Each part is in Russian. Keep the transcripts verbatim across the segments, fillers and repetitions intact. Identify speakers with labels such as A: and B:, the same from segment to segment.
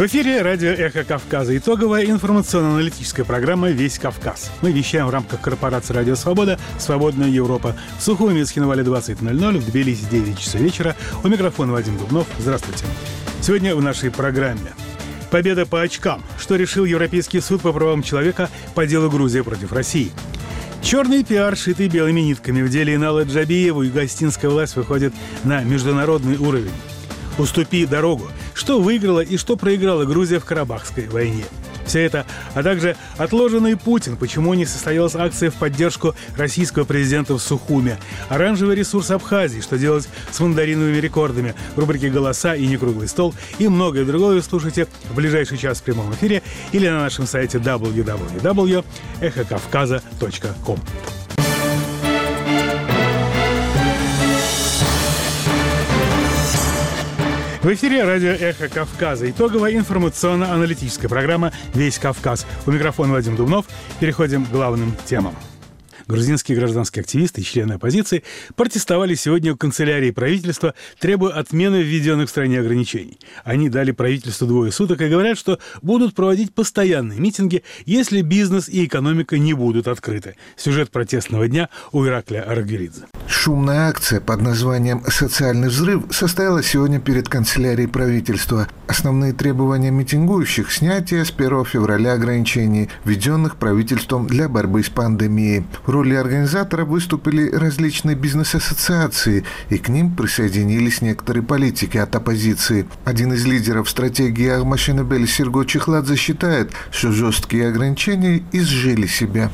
A: В эфире радио «Эхо Кавказа». Итоговая информационно-аналитическая программа «Весь Кавказ». Мы вещаем в рамках корпорации «Радио Свобода», «Свободная Европа». В Сухуми и Схинвале двадцать ноль ноль, в Тбилиси девять часов вечера. У микрофона Вадим Дубнов. Здравствуйте. Сегодня в нашей программе победа по очкам. Что решил Европейский суд по правам человека по делу Грузия против России? Черный пиар, шитый белыми нитками. В деле Иналы Джабиеву югоостинская власть выходит на международный уровень. «Уступи дорогу». Что выиграла и что проиграла Грузия в Карабахской войне. Все это, а также отложенный Путин, почему не состоялась акция в поддержку российского президента в Сухуме, оранжевый ресурс Абхазии, что делать с мандариновыми рекордами, в рубрике «Голоса» и «Некруглый стол» и многое другое вы слушайте в ближайший час в прямом эфире или на нашем сайте дабл ю дабл ю дабл ю точка эхо кавказа точка ком. В эфире радио «Эхо Кавказа». Итоговая информационно-аналитическая программа «Весь Кавказ». У микрофона Вадим Дубнов. Переходим к главным темам. Грузинские гражданские активисты и члены оппозиции протестовали сегодня у канцелярии правительства, требуя отмены введенных в стране ограничений. Они дали правительству двое суток и говорят, что будут проводить постоянные митинги, если бизнес и экономика не будут открыты. Сюжет протестного дня у Иракля Арагвелидзе.
B: Шумная акция под названием «Социальный взрыв» состоялась сегодня перед канцелярией правительства. Основные требования митингующих – снятие с первого февраля ограничений, введенных правительством для борьбы с пандемией. В роли организатора выступили различные бизнес-ассоциации, и к ним присоединились некоторые политики от оппозиции. Один из лидеров стратегии Ахмашенебели Серго Чехладзе считает, что жесткие ограничения изжили себя.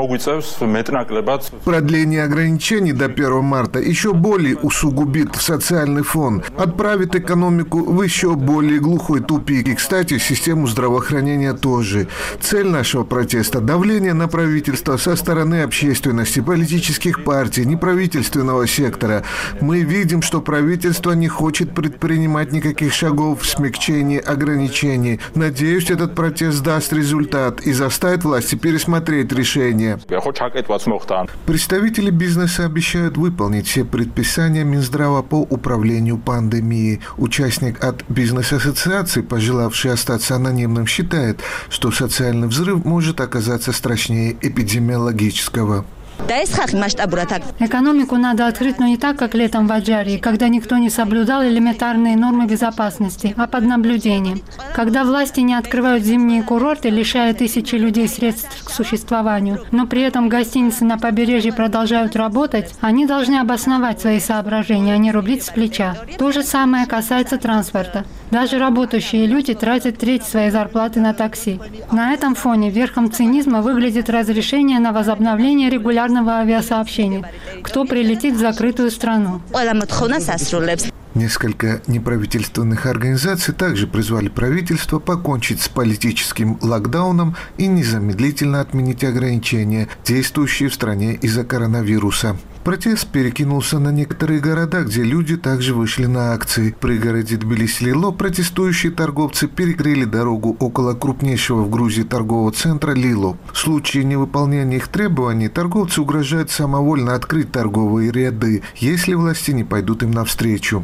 B: Продление ограничений до первого марта еще более усугубит социальный фон, отправит экономику в еще более глухой тупик. И, кстати, систему здравоохранения тоже. Цель нашего протеста – давление на правительство со стороны общественности, политических партий, неправительственного сектора. Мы видим, что правительство не хочет предпринимать никаких шагов в смягчении ограничений. Надеюсь, этот протест даст результат и заставит власти пересмотреть решение. Представители бизнеса обещают выполнить все предписания Минздрава по управлению пандемией. Участник от бизнес-ассоциации, пожелавший остаться анонимным, считает, что социальный взрыв может оказаться страшнее эпидемиологического.
C: Экономику надо открыть, но не так, как летом в Аджарии, когда никто не соблюдал элементарные нормы безопасности, а под наблюдением. Когда власти не открывают зимние курорты, лишая тысячи людей средств к существованию, но при этом гостиницы на побережье продолжают работать, они должны обосновать свои соображения, а не рубить с плеча. То же самое касается транспорта. Даже работающие люди тратят треть своей зарплаты на такси. На этом фоне верхом цинизма выглядит разрешение на возобновление регулярного авиасообщения. Кто прилетит в закрытую страну?
B: Несколько неправительственных организаций также призвали правительство покончить с политическим локдауном и незамедлительно отменить ограничения, действующие в стране из-за коронавируса. Протест перекинулся на некоторые города, где люди также вышли на акции. В пригороде Тбилиси-Лило протестующие торговцы перекрыли дорогу около крупнейшего в Грузии торгового центра Лило. В случае невыполнения их требований торговцы угрожают самовольно открыть торговые ряды, если власти не пойдут им навстречу.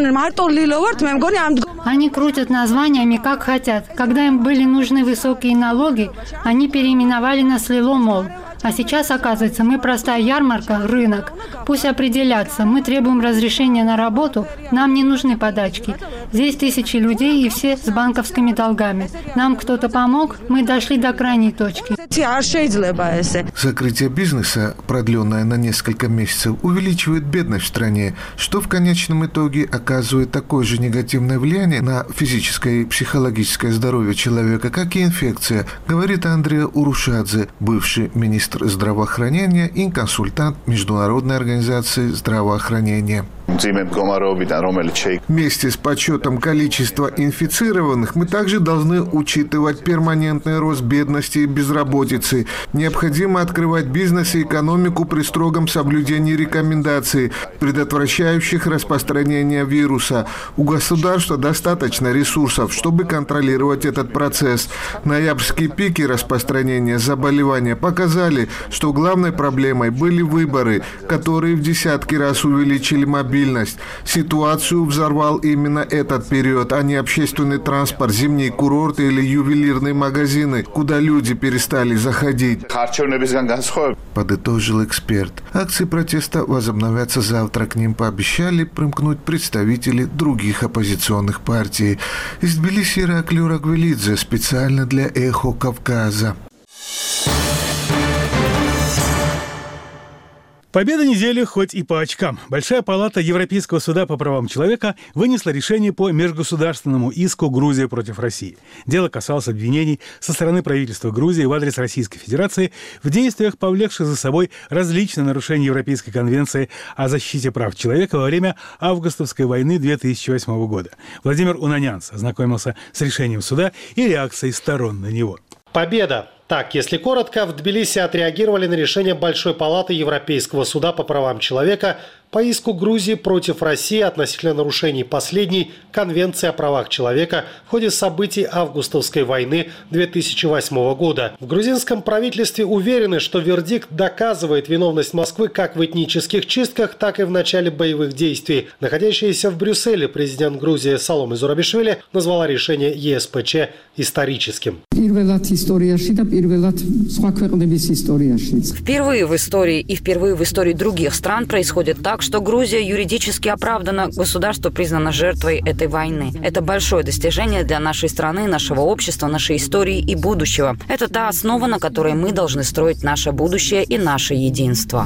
C: Они крутят названиями как хотят. Когда им были нужны высокие налоги, они переименовали нас Лило Молл. А сейчас, оказывается, мы простая ярмарка, рынок. Пусть определятся. Мы требуем разрешения на работу. Нам не нужны подачки. Здесь тысячи людей и все с банковскими долгами. Нам кто-то помог, мы дошли до крайней точки.
B: Закрытие бизнеса, продленное на несколько месяцев, увеличивает бедность в стране, что в конечном итоге оказывает такое же негативное влияние на физическое и психологическое здоровье человека, как и инфекция, говорит Андреа Урушадзе, бывший министр здравоохранения и консультант Международной организации здравоохранения. Вместе с подсчетом количества инфицированных мы также должны учитывать перманентный рост бедности и безработицы. Необходимо открывать бизнес и экономику при строгом соблюдении рекомендаций, предотвращающих распространение вируса. У государства достаточно ресурсов, чтобы контролировать этот процесс. Ноябрьские пики распространения заболевания показали, что главной проблемой были выборы, которые в десятки раз увеличили мобильность стабильность. Ситуацию взорвал именно этот период, а не общественный транспорт, зимние курорты или ювелирные магазины, куда люди перестали заходить. Подытожил эксперт. Акции протеста возобновятся завтра. К ним пообещали примкнуть представители других оппозиционных партий. Из Тбилиси Ираклий Рагвелидзе специально для «Эхо Кавказа».
A: Победа недели хоть и по очкам. Большая палата Европейского суда по правам человека вынесла решение по межгосударственному иску Грузии против России. Дело касалось обвинений со стороны правительства Грузии в адрес Российской Федерации в действиях, повлекших за собой различные нарушения Европейской конвенции о защите прав человека во время августовской войны две тысячи восьмого года. Владимир Унанянц ознакомился с решением суда и реакцией сторон на него.
D: Победа! Так, если коротко, в Тбилиси отреагировали на решение Большой палаты Европейского суда по правам человека по иску Грузии против России относительно нарушений последней Конвенции о правах человека в ходе событий августовской войны две тысячи восьмого года. В грузинском правительстве уверены, что вердикт доказывает виновность Москвы как в этнических чистках, так и в начале боевых действий. Находящаяся в Брюсселе президент Грузии Саломе Зурабишвили назвала решение ЕСПЧ историческим.
E: Впервые в истории и впервые в истории других стран происходит так, что Грузия юридически оправдана, государство признано жертвой этой войны. Это большое достижение для нашей страны, нашего общества, нашей истории и будущего. Это та основа, на которой мы должны строить наше будущее и наше единство.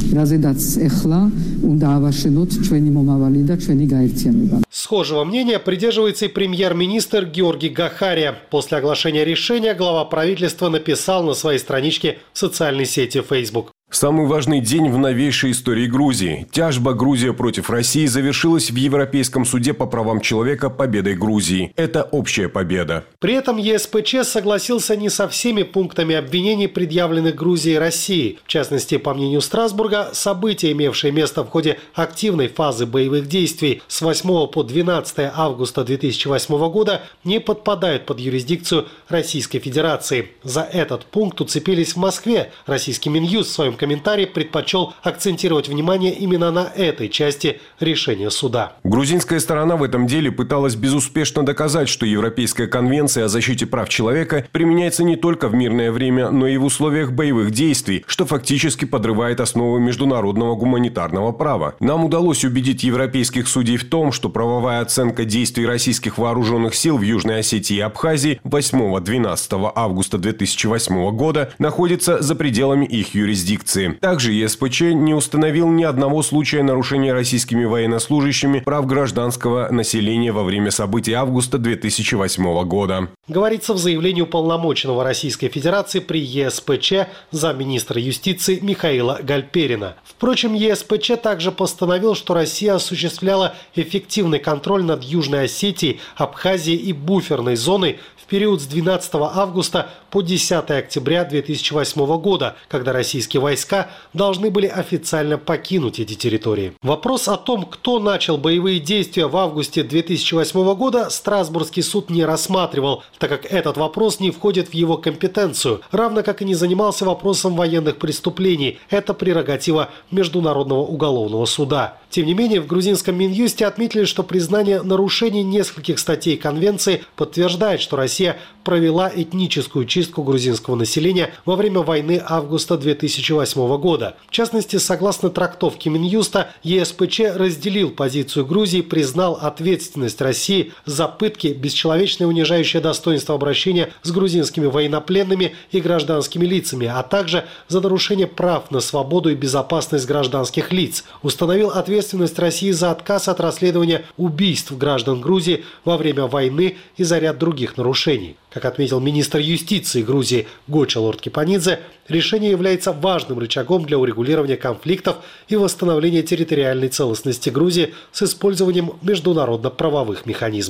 D: Схожего мнения придерживается и премьер-министр Георгий Гахария. После оглашения решения глава правительства написал на своей страничке в социальной сети Facebook.
F: Самый важный день в новейшей истории Грузии. Тяжба Грузия против России завершилась в Европейском суде по правам человека победой Грузии. Это общая победа.
D: При этом ЕСПЧ согласился не со всеми пунктами обвинений, предъявленных Грузии и России. В частности, по мнению Страсбурга, события, имевшие место в ходе активной фазы боевых действий с восьмого по двенадцатое августа две тысячи восьмого года, не подпадают под юрисдикцию Российской Федерации. За этот пункт уцепились в Москве. Российский Минюст в своем комментарий предпочел акцентировать внимание именно на этой части решения суда.
F: Грузинская сторона в этом деле пыталась безуспешно доказать, что Европейская конвенция о защите прав человека применяется не только в мирное время, но и в условиях боевых действий, что фактически подрывает основы международного гуманитарного права. Нам удалось убедить европейских судей в том, что правовая оценка действий российских вооруженных сил в Южной Осетии и Абхазии восьмого-двенадцатого августа две тысячи восьмого года находится за пределами их юрисдикции. Также ЕСПЧ не установил ни одного случая нарушения российскими военнослужащими прав гражданского населения во время событий августа две тысячи восьмого года.
D: Говорится в заявлении уполномоченного Российской Федерации при ЕСПЧ замминистра юстиции Михаила Гальперина. Впрочем, ЕСПЧ также постановил, что Россия осуществляла эффективный контроль над Южной Осетией, Абхазией и буферной зоной в период с двенадцатого августа по десятое октября две тысячи восьмого года, когда российские войска должны были официально покинуть эти территории. Вопрос о том, кто начал боевые действия в августе две тысячи восьмого года, Страсбургский суд не рассматривал, так как этот вопрос не входит в его компетенцию, равно как и не занимался вопросом военных преступлений. Это прерогатива Международного уголовного суда. Тем не менее, в грузинском Минюсте отметили, что признание нарушений нескольких статей Конвенции подтверждает, что Россия провела этническую чистку грузинского населения во время войны августа две тысячи восьмого года. В частности, согласно трактовке Минюста, ЕСПЧ разделил позицию Грузии, признал ответственность России за пытки, бесчеловечное унижающее достоинство обращения с грузинскими военнопленными и гражданскими лицами, а также за нарушение прав на свободу и безопасность гражданских лиц. Установил ответственность России за отказ от расследования убийств граждан Грузии во время войны и за ряд других нарушений. Как отметил министр юстиции Грузии Гоча Лорд-Кипанидзе, решение является важным рычагом для урегулирования конфликтов и восстановления территориальной целостности Грузии с использованием международно-правовых механизмов.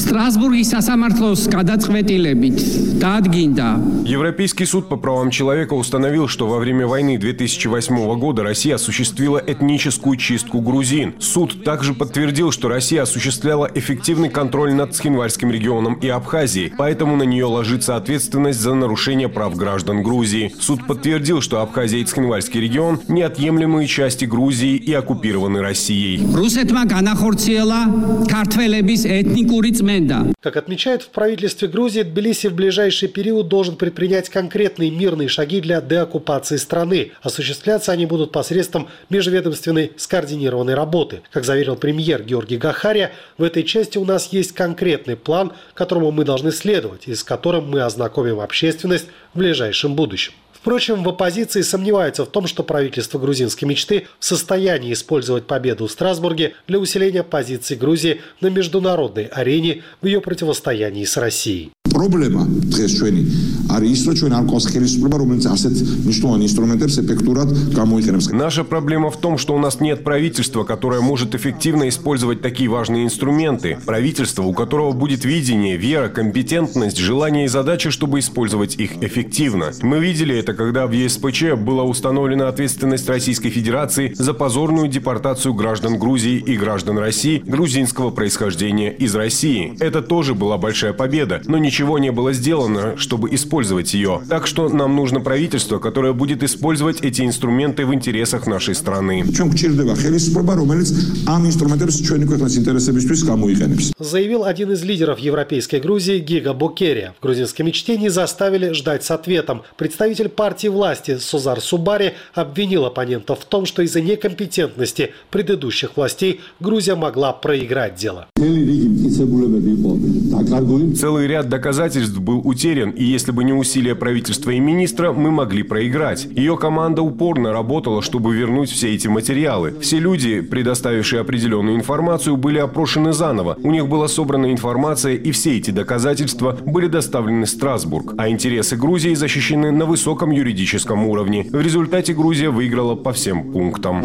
F: Европейский суд по правам человека установил, что во время войны две тысячи восьмого года Россия осуществила этническую чистку грузин. Суд также подтвердил, что Россия осуществляла эффективный контроль над Цхинвальским регионом и Абхазией, поэтому на нее ложится ответственность за нарушение прав граждан Грузии. Суд подтвердил, что Абхазия и Цхинвальский регион – неотъемлемые части Грузии и оккупированы Россией.
D: Как отмечают в правительстве Грузии, Тбилиси в ближайший период должен предпринять конкретные мирные шаги для деоккупации страны. Осуществляться они будут посредством межведомственной скоординированной работы. Как заверил премьер Георгий Гахария, в этой части у нас есть конкретный план, которому мы должны следовать и с которым мы ознакомим общественность в ближайшем будущем. Впрочем, в оппозиции сомневаются в том, что правительство грузинской мечты в состоянии использовать победу в Страсбурге для усиления позиций Грузии на международной арене в ее противостоянии с Россией.
G: Проблема დღეს ჩვენი არის ის, რომ ჩვენ არ გვყავს ხელისუფლება, რომელიც ასეთ მნიშვნელოვან ინსტრუმენტებს ეფექტურად გამოიყენებს.
F: Наша проблема в том, что у нас нет правительства, которое может эффективно использовать такие важные инструменты. Правительство, у которого будет видение, вера, компетентность, желание и задача, чтобы использовать их эффективно. Мы видели это, когда в ЕСПЧ была установлена ответственность Российской Федерации за позорную депортацию граждан Грузии и граждан России грузинского происхождения из России. Это тоже была большая победа, но ничего Ничего не было сделано, чтобы использовать ее. Так что нам нужно правительство, которое будет использовать эти инструменты в интересах нашей страны.
D: Заявил один из лидеров европейской Грузии Гига Бокерия. В грузинской мечте не заставили ждать с ответом. Представитель партии власти Созар Субари обвинил оппонентов в том, что из-за некомпетентности предыдущих властей Грузия могла проиграть дело.
F: Целый ряд доказательств был утерян, и если бы не усилия правительства и министра, мы могли проиграть. Ее команда упорно работала, чтобы вернуть все эти материалы. Все люди, предоставившие определенную информацию, были опрошены заново. У них была собрана информация, и все эти доказательства были доставлены в Страсбург. А интересы Грузии защищены на высоком юридическом уровне. В результате Грузия выиграла по всем пунктам.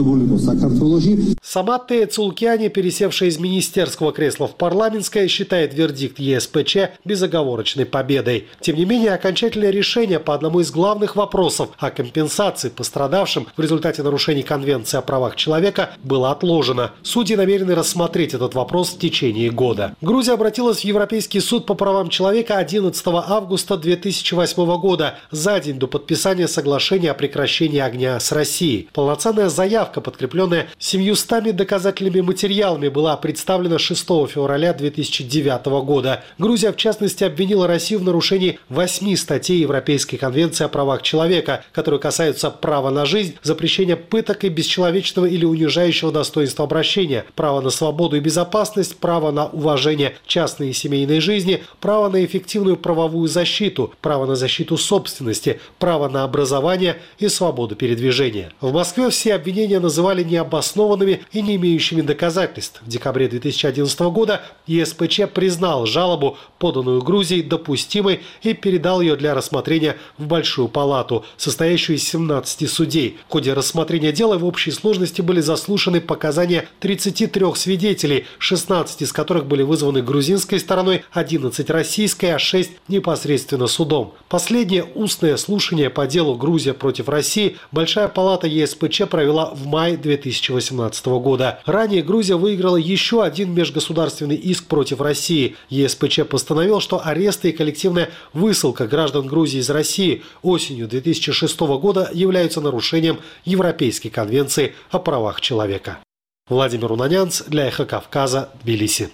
D: Сама Тея Цулкиани, пересевшая из министерского кресла в парламентское, считает вердикт ЕСПЧ безоговорочной победой. Тем не менее, окончательное решение по одному из главных вопросов о компенсации пострадавшим в результате нарушений Конвенции о правах человека было отложено. Судьи намерены рассмотреть этот вопрос в течение года. Грузия обратилась в Европейский суд по правам человека одиннадцатого августа две тысячи восьмого года, за день до подписания соглашения о прекращении огня с Россией. Полноценная заявка, подкрепленная семьюстами доказательными материалами, была представлена шестого февраля две тысячи девятого года. Грузия, в частности, обвинила Россию в нарушении восьми статей Европейской конвенции о правах человека, которые касаются права на жизнь, запрещения пыток и бесчеловечного или унижающего достоинства обращения, права на свободу и безопасность, право на уважение частной и семейной жизни, право на эффективную правовую защиту, право на защиту собственности, право на образование и свободу передвижения. В Москве все обвинения называли необоснованными и не имеющими доказательств. В декабре две тысячи одиннадцатого года ЕСПЧ признал жалобу, поданную Грузией, допустимой и передал ее для рассмотрения в Большую палату, состоящую из семнадцати судей. В ходе рассмотрения дела в общей сложности были заслушаны показания тридцати трёх свидетелей, шестнадцать из которых были вызваны грузинской стороной, одиннадцать российской, а шесть непосредственно судом. Последнее устное слушание по делу «Грузия против России» Большая палата ЕСПЧ провела в мае две тысячи восемнадцатого года. Ранее Грузия выиграла еще один межгосударственный иск против России. ЕСПЧ постановил, что аресты и коллективная высылка граждан Грузии из России осенью две тысячи шестого года являются нарушением Европейской конвенции о правах человека. Владимир Унанянц для «Эхо Кавказа», Тбилиси.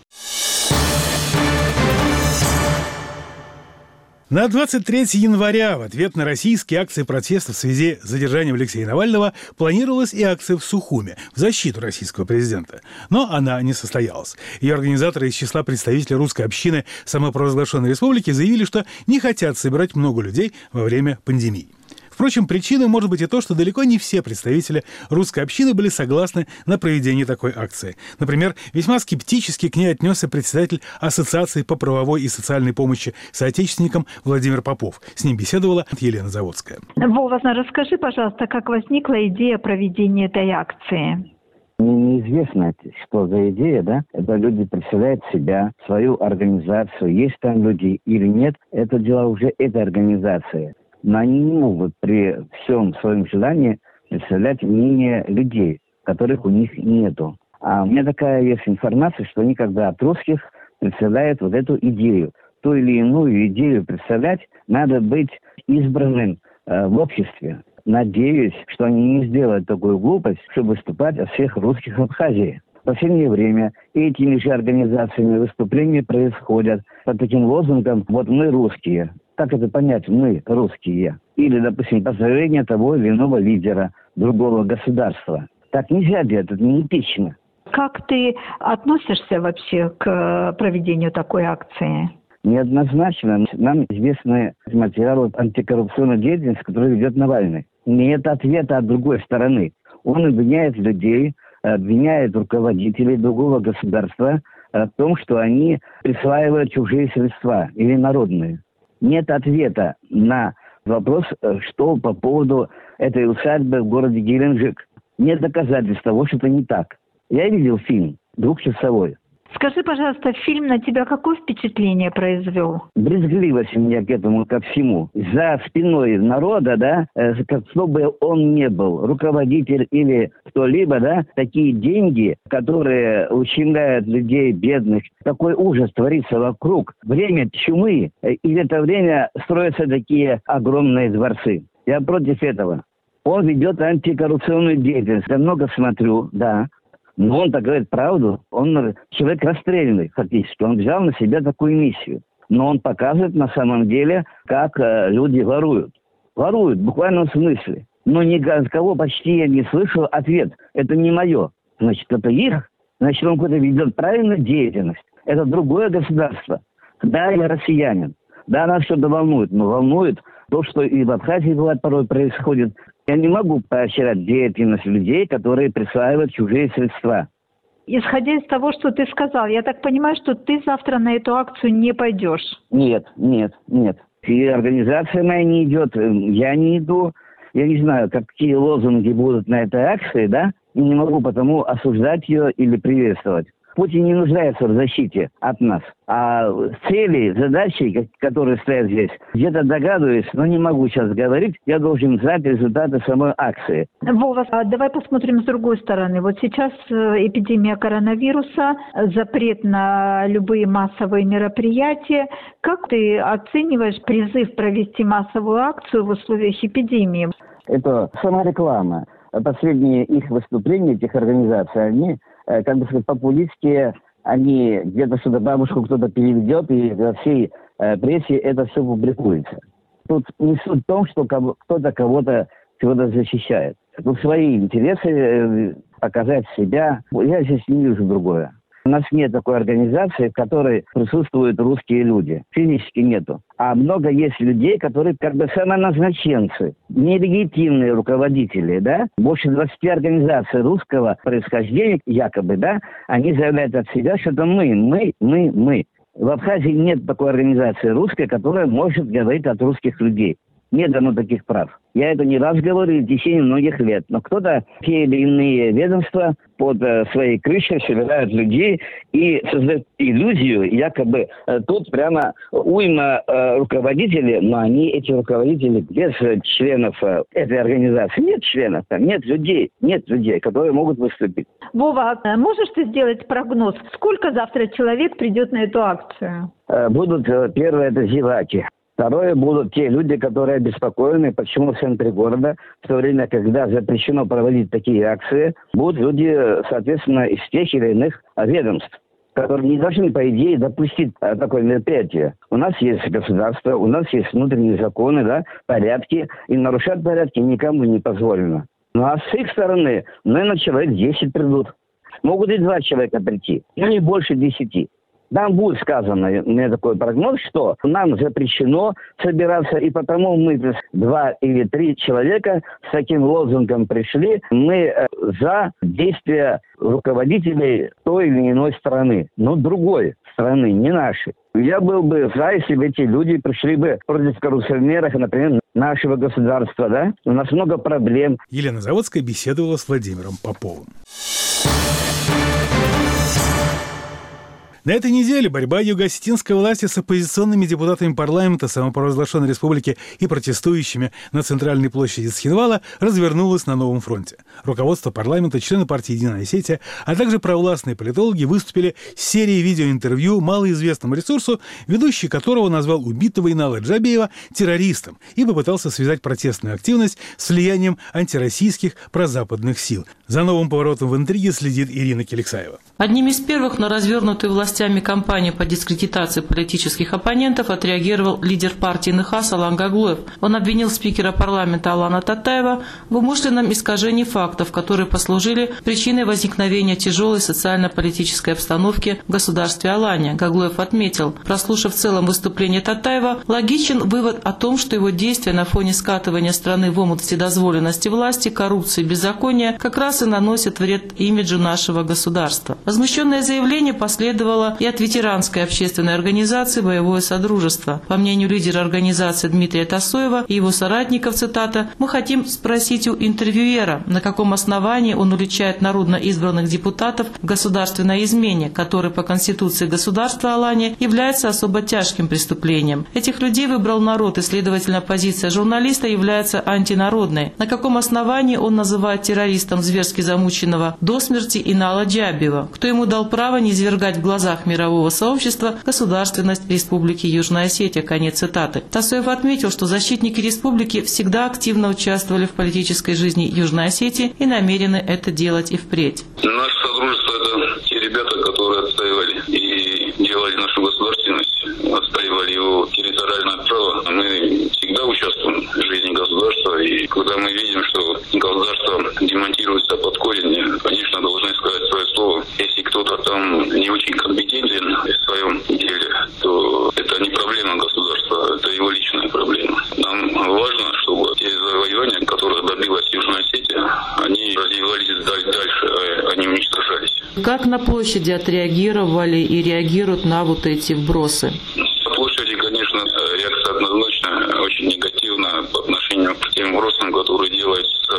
A: На двадцать третьего января в ответ на российские акции протеста в связи с задержанием Алексея Навального планировалась и акция в Сухуме в защиту российского президента. Но она не состоялась. Ее организаторы из числа представителей русской общины самопровозглашенной республики заявили, что не хотят собирать много людей во время пандемии. Впрочем, причиной может быть и то, что далеко не все представители русской общины были согласны на проведение такой акции. Например, весьма скептически к ней отнесся председатель Ассоциации по правовой и социальной помощи соотечественникам Владимир Попов. С ним беседовала Елена Заводская.
H: Вова, расскажи, пожалуйста, как возникла идея проведения этой акции? неизвестно, что за идея, да? Это люди представляют себя, свою организацию, есть там люди или нет, это дело уже этой организации. Но они не могут при всем своем желании представлять мнение людей, которых у них нету. А у меня такая есть информация, что они когда от русских представляют вот эту идею. Ту или иную идею представлять, надо быть избранным э, в обществе. Надеюсь, что они не сделают такую глупость, чтобы выступать от всех русских в Абхазии. В последнее время этими же организациями выступления происходят под таким лозунгом «Вот мы русские». Как это понять «мы русские»? Или, допустим, поздравление того или иного лидера другого государства. Так нельзя делать, это не этично.
I: Как ты относишься вообще к проведению такой акции?
H: Неоднозначно. Нам известны материалы антикоррупционной деятельности, которую ведет Навальный. Нет ответа от другой стороны. Он обвиняет людей, обвиняет руководителей другого государства в том, что они присваивают чужие средства или народные. Нет ответа на вопрос, что по поводу этой усадьбы в городе Геленджик. Нет доказательств того, что это не так. Я видел фильм двухчасовой.
I: Скажи, пожалуйста, фильм на тебя какое впечатление произвел?
H: Брезгливость у меня к этому, ко всему. За спиной народа, да, кто бы он ни был, руководитель или кто-либо, да, такие деньги, которые ущемляют людей бедных, такой ужас творится вокруг. Время чумы, и в это время строятся такие огромные дворцы. Я против этого. Он ведет антикоррупционную деятельность. Я много смотрю, да. Но он-то говорит правду. Он человек расстрелянный, фактически. Он взял на себя такую миссию. Но он показывает на самом деле, как э, люди воруют. Воруют в буквальном смысле. Но ни от кого почти я не слышал ответ. Это не мое. Значит, это их. Значит, он какой-то ведет правильную деятельность. Это другое государство. Да, я россиянин. Да, нас что-то волнует. Но волнует то, что и в Абхазии бывает порой происходит. Я не могу поощрять деятельность людей, которые присваивают чужие средства.
I: Исходя из того, что ты сказал, я так понимаю, что ты завтра на эту акцию не пойдешь?
H: Нет, нет, нет. И организация моя не идет, я не иду. Я не знаю, какие лозунги будут на этой акции, да? И не могу потому осуждать ее или приветствовать. Путин не нуждается в защите от нас. А цели, задачи, которые стоят здесь, где-то догадываюсь, но не могу сейчас говорить. Я должен знать результаты самой акции.
I: Вова, а давай посмотрим с другой стороны. Вот сейчас эпидемия коронавируса, запрет на любые массовые мероприятия. Как ты оцениваешь призыв провести массовую акцию в условиях эпидемии?
H: Это самореклама. Последние их выступления, этих организаций, они, как бы сказать, популистские, они где-то что-то бабушку кто-то переведет, и во всей э, прессе это все публикуется. Тут не суть в том, что кого- кто-то кого-то чего-то защищает. Тут свои интересы, э, показать себя. Я здесь не вижу другое. У нас нет такой организации, в которой присутствуют русские люди. Физически нету. А много есть людей, которые как бы самоназначенцы, нелегитимные руководители, да? Больше двадцати организаций русского происхождения, якобы, да? Они заявляют от себя, что это мы, мы, мы, мы. В Абхазии нет такой организации русской, которая может говорить от русских людей. Нет дано таких прав. Я это не раз говорю в течение многих лет. Но кто-то, те или иные ведомства под э, своей крышей собирают людей и создают иллюзию, якобы э, тут прямо уйма э, руководителей, но они, эти руководители, без э, членов э, этой организации. Нет членов там, нет людей, нет людей, которые могут выступить.
I: Вова, можешь ты сделать прогноз? Сколько завтра человек придет на эту акцию?
H: Э, будут, э, первое, это зеваки. Второе, будут те люди, которые обеспокоены, почему в центре города, в то время, когда запрещено проводить такие акции, будут люди, соответственно, из тех или иных ведомств, которые не должны, по идее, допустить такое мероприятие. У нас есть государство, у нас есть внутренние законы, да, порядки, и нарушать порядки никому не позволено. Ну а с их стороны, наверное, человек десять придут. Могут и два человека прийти, но не больше десяти. Там будет сказано, у меня такой прогноз, что нам запрещено собираться, и потому мы, два или три человека с таким лозунгом пришли, мы за действия руководителей той или иной страны, но другой страны, не нашей. Я был бы за, если бы эти люди пришли бы против коррупционеров, например, нашего государства, да? У нас много проблем.
A: Елена Заводская беседовала с Владимиром Поповым. На этой неделе борьба юго-осетинской власти с оппозиционными депутатами парламента самопровозглашенной республики и протестующими на центральной площади Цхинвала развернулась на новом фронте. Руководство парламента, члены партии «Единая Осетия», а также провластные политологи выступили с серией видеоинтервью малоизвестному ресурсу, ведущий которого назвал убитого Инала Джабиева террористом и попытался связать протестную активность с влиянием антироссийских прозападных сил. За новым поворотом в интриге следит Ирина Келексаева.
J: Одним из первых на развернутую властями кампанию по дискредитации политических оппонентов отреагировал лидер партии эн эх а Салан Гаглуев. Он обвинил спикера парламента Алана Татаева в умышленном искажении фактов, которые послужили причиной возникновения тяжелой социально-политической обстановки в государстве Алания. Гаглуев отметил, прослушав в целом выступление Татаева, логичен вывод о том, что его действия на фоне скатывания страны в омут вседозволенности власти, коррупции и беззакония как раз и наносят вред имиджу нашего государства. Возмущенное заявление последовало и от ветеранской общественной организации «Боевое содружество». По мнению лидера организации Дмитрия Тасоева и его соратников, цитата, «Мы хотим спросить у интервьюера, на каком основании он уличает народно избранных депутатов в государственной измене, который по Конституции государства Алания является особо тяжким преступлением. Этих людей выбрал народ, и, следовательно, позиция журналиста является антинародной. На каком основании он называет террористом зверски замученного до смерти Инала Джабиева? Кто ему дал право не извергать в глазах мирового сообщества государственность Республики Южная Осетия?» Конец цитаты. Тасоев отметил, что защитники республики всегда активно участвовали в политической жизни Южной Осетии и намерены это делать и впредь.
K: Наше содружество – это те ребята, которые отстаивали и делали нашу государственность, отстаивали его территориальное право. Мы всегда участвуем в жизни государства, и когда мы видим, что государство демонтируется под корень, конечно, должны сказать свое слово. Если кто-то там не очень компетентен в своем деле, то это не проблема государства, это его личная проблема. Нам важно, чтобы те завоевания, которых добилась Южная Осетия, они развивались дальше, а не уничтожались.
J: Как на площади отреагировали и реагируют на вот эти вбросы?
K: На площади, конечно, реакция однозначно очень негативна по отношению к тем вбросам, которые делаются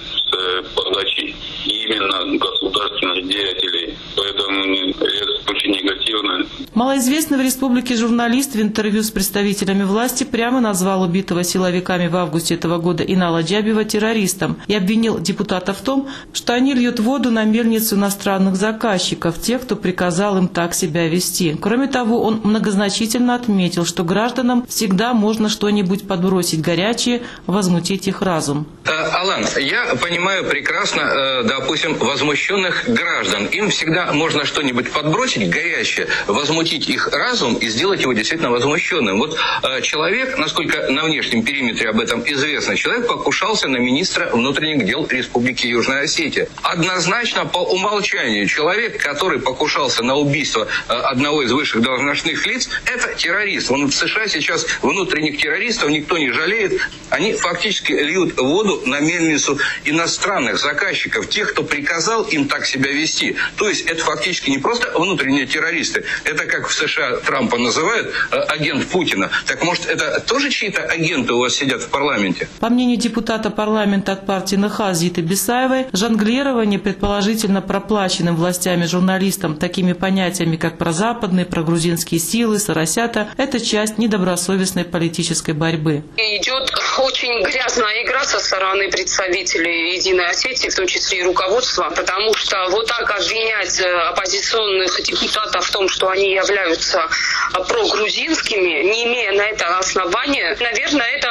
K: с подачи именно государственных деятелей. Поэтому реакция очень негативная.
J: Малоизвестный в республике журналист в интервью с представителями власти прямо назвал убитого силовиками в августе этого года Инала Джабиева террористом и обвинил депутатов в том, что они льют воду на мельницу иностранных заказчиков, тех, кто приказал им так себя вести. Кроме того, он многозначительно отметил, что гражданам всегда можно что-нибудь подбросить горячее, возмутить их разум.
L: Алан, я понимаю прекрасно, допустим, возмущенных граждан. Им всегда можно что-нибудь подбросить горячее, возмутить их разум и сделать его действительно возмущенным. Вот человек, насколько на внешнем периметре об этом известно, человек покушался на министра внутренних дел Республики Южная Осетия. Однозначно, по умолчанию, человек, который покушался на убийство одного из высших должностных лиц, это террорист. Вон в США сейчас внутренних террористов никто не жалеет. Они фактически льют воду на мельницу иностранных заказчиков, тех, кто приказал им так себя вести. То есть это фактически не просто внутренние террористы, это, как в США Трампа называют, агент Путина. Так может, это тоже чьи-то агенты у вас сидят в парламенте?
J: По мнению депутата парламента от партии эн эх а Зиты Бесаевой, жонглирование предположительно проплаченным властями журналистам такими понятиями, как прозападные, прогрузинские силы, соросята – это часть недобросовестной политической борьбы.
M: Идет очень грязная игра со стороны представителей Единой Осетии, в том числе и руководства, потому что вот так обвинять оппозиционных депутатов в том, что они являются прогрузинскими, не имея на это основания, наверное, это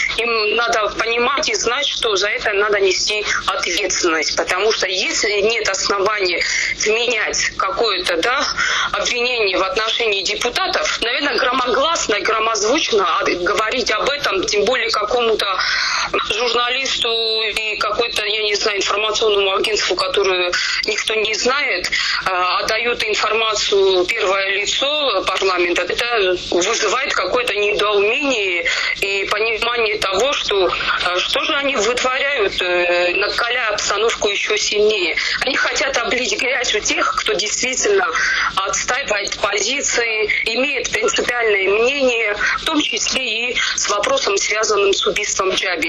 M: им надо понимать и знать, что за это надо нести ответственность, потому что если нет оснований вменять какое-то, да, обвинение в отношении депутатов, наверное, громогласно и громозвучно говорить об этом, тем более какому-то журналисту и какой-то, я не знаю, информационному агентству, которое никто не знает, отдает информацию первое лицо парламента, это вызывает какое-то недоумение и понимание того, что что же они вытворяют, накаляя обстановку еще сильнее. Они хотят облить грязью тех, кто действительно отстаивает позиции, имеет принципиальное мнение, в том числе и с вопросом, связанным с убийством Джабиева.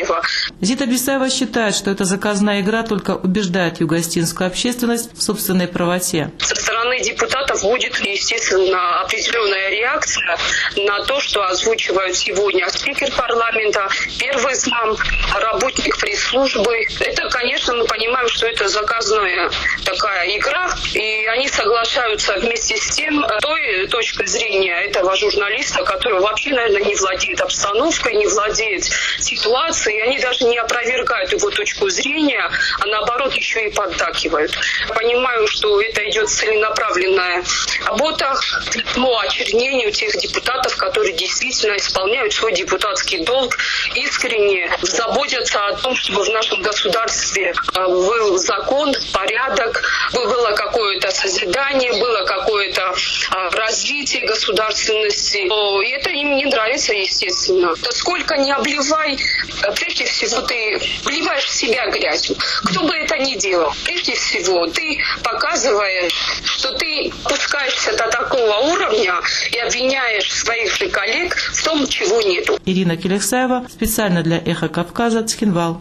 M: Кадырова.
J: Зита Бисаева считает, что эта заказная игра только убеждает югоостинскую общественность в собственной правоте.
M: Со стороны депутатов будет, естественно, определенная реакция на то, что озвучивают сегодня спикер парламента, первый зам, работник пресс-службы. Это, конечно, мы понимаем, что это заказная такая игра, и они соглашаются вместе с тем той точкой зрения этого журналиста, который вообще, наверное, не владеет обстановкой, не владеет ситуацией, и они даже не опровергают его точку зрения, а наоборот еще и поддакивают. Понимаю, что это идет целенаправленная работа по очернению тех депутатов, которые действительно исполняют свой депутатский долг, искренне заботятся о том, чтобы в нашем государстве был закон, порядок, было какое-то созидание, было какое-то развитие государственности. И это им не нравится, естественно. Сколько не обливай, прежде всего ты вливаешь в себя грязью. Кто бы это ни делал, прежде всего ты показываешь, что ты пускаешься до такого уровня и обвиняешь своих же коллег в том, чего нету.
J: Ирина Келексаева, специально для «Эхо Кавказа», Цхинвал.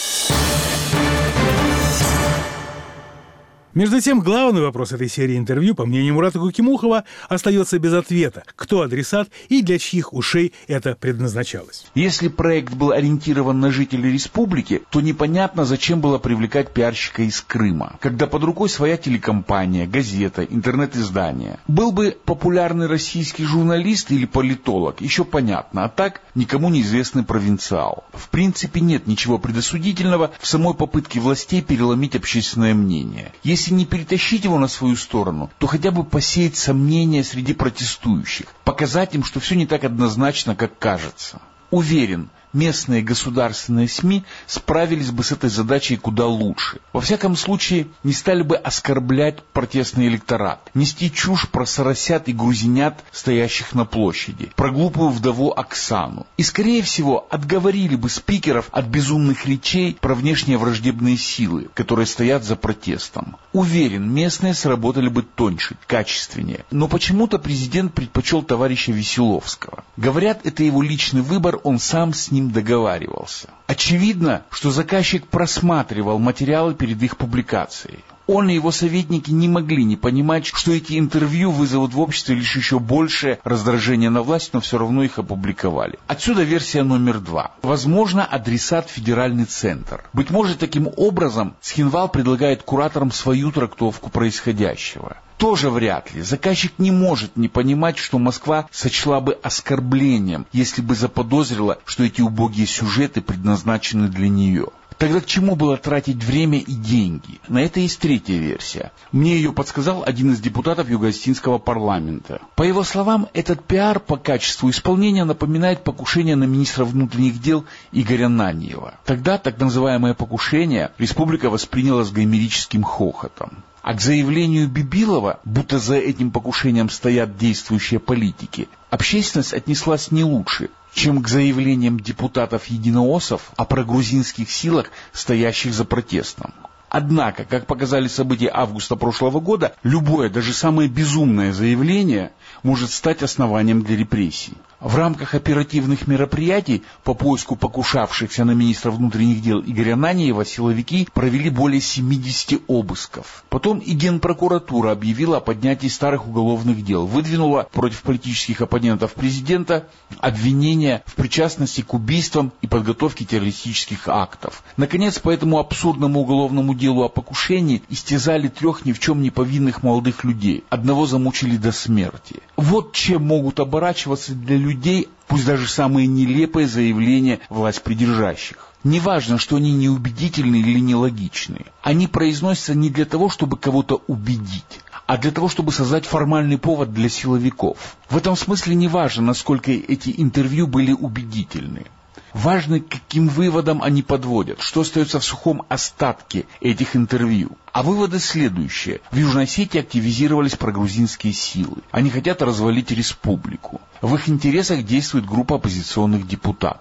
A: Между тем, главный вопрос этой серии интервью, по мнению Мурата Кукимухова, остается без ответа. Кто адресат и для чьих ушей это предназначалось?
N: Если проект был ориентирован на жителей республики, то непонятно, зачем было привлекать пиарщика из Крыма, когда под рукой своя телекомпания, газета, интернет-издание. Был бы популярный российский журналист или политолог, еще понятно, а так никому неизвестный провинциал. В принципе, нет ничего предосудительного в самой попытке властей переломить общественное мнение. Если не перетащить его на свою сторону, то хотя бы посеять сомнения среди протестующих, показать им, что все не так однозначно, как кажется. Уверен, местные государственные СМИ справились бы с этой задачей куда лучше. Во всяком случае, не стали бы оскорблять протестный электорат, нести чушь про соросят и грузинят, стоящих на площади, про глупую вдову Оксану. И, скорее всего, отговорили бы спикеров от безумных речей про внешние враждебные силы, которые стоят за протестом. Уверен, местные сработали бы тоньше, качественнее. Но почему-то президент предпочел товарища Веселовского. Говорят, это его личный выбор, он сам с ним договаривался. Очевидно, что заказчик просматривал материалы перед их публикацией. Он и его советники не могли не понимать, что эти интервью вызовут в обществе лишь еще большее раздражение на власть, но все равно их опубликовали. Отсюда версия номер два. Возможно, адресат федеральный центр. Быть может, таким образом Цхинвал предлагает кураторам свою трактовку происходящего. Тоже вряд ли. Заказчик не может не понимать, что Москва сочла бы оскорблением, если бы заподозрила, что эти убогие сюжеты предназначены для нее. Тогда к чему было тратить время и деньги? На это есть третья версия. Мне ее подсказал один из депутатов югоостинского парламента. По его словам, этот пиар по качеству исполнения напоминает покушение на министра внутренних дел Игоря Наньева. Тогда так называемое покушение республика восприняла с гомерическим хохотом. А к заявлению Бибилова, будто за этим покушением стоят действующие политики, общественность отнеслась не лучше, чем к заявлениям депутатов-единоосов о прогрузинских силах, стоящих за протестом. Однако, как показали события августа прошлого года, любое, даже самое безумное заявление может стать основанием для репрессий. В рамках оперативных мероприятий по поиску покушавшихся на министра внутренних дел Игоря Наньева силовики провели более семидесяти обысков. Потом и Генпрокуратура объявила о поднятии старых уголовных дел, выдвинула против политических оппонентов президента обвинения в причастности к убийствам и подготовке террористических актов. Наконец, по этому абсурдному уголовному делу о покушении истязали трех ни в чем не повинных молодых людей. Одного замучили до смерти. Вот чем могут оборачиваться для людей, пусть даже самые нелепые заявления властьпридержащих. Неважно, что они неубедительны или нелогичны. Они произносятся не для того, чтобы кого-то убедить, а для того, чтобы создать формальный повод для силовиков. В этом смысле не важно, насколько эти интервью были убедительны. Важно, к каким выводам они подводят, что остается в сухом остатке этих интервью. А выводы следующие. В Южной Осетии активизировались прогрузинские силы. Они хотят развалить республику. В их интересах действует группа оппозиционных депутатов.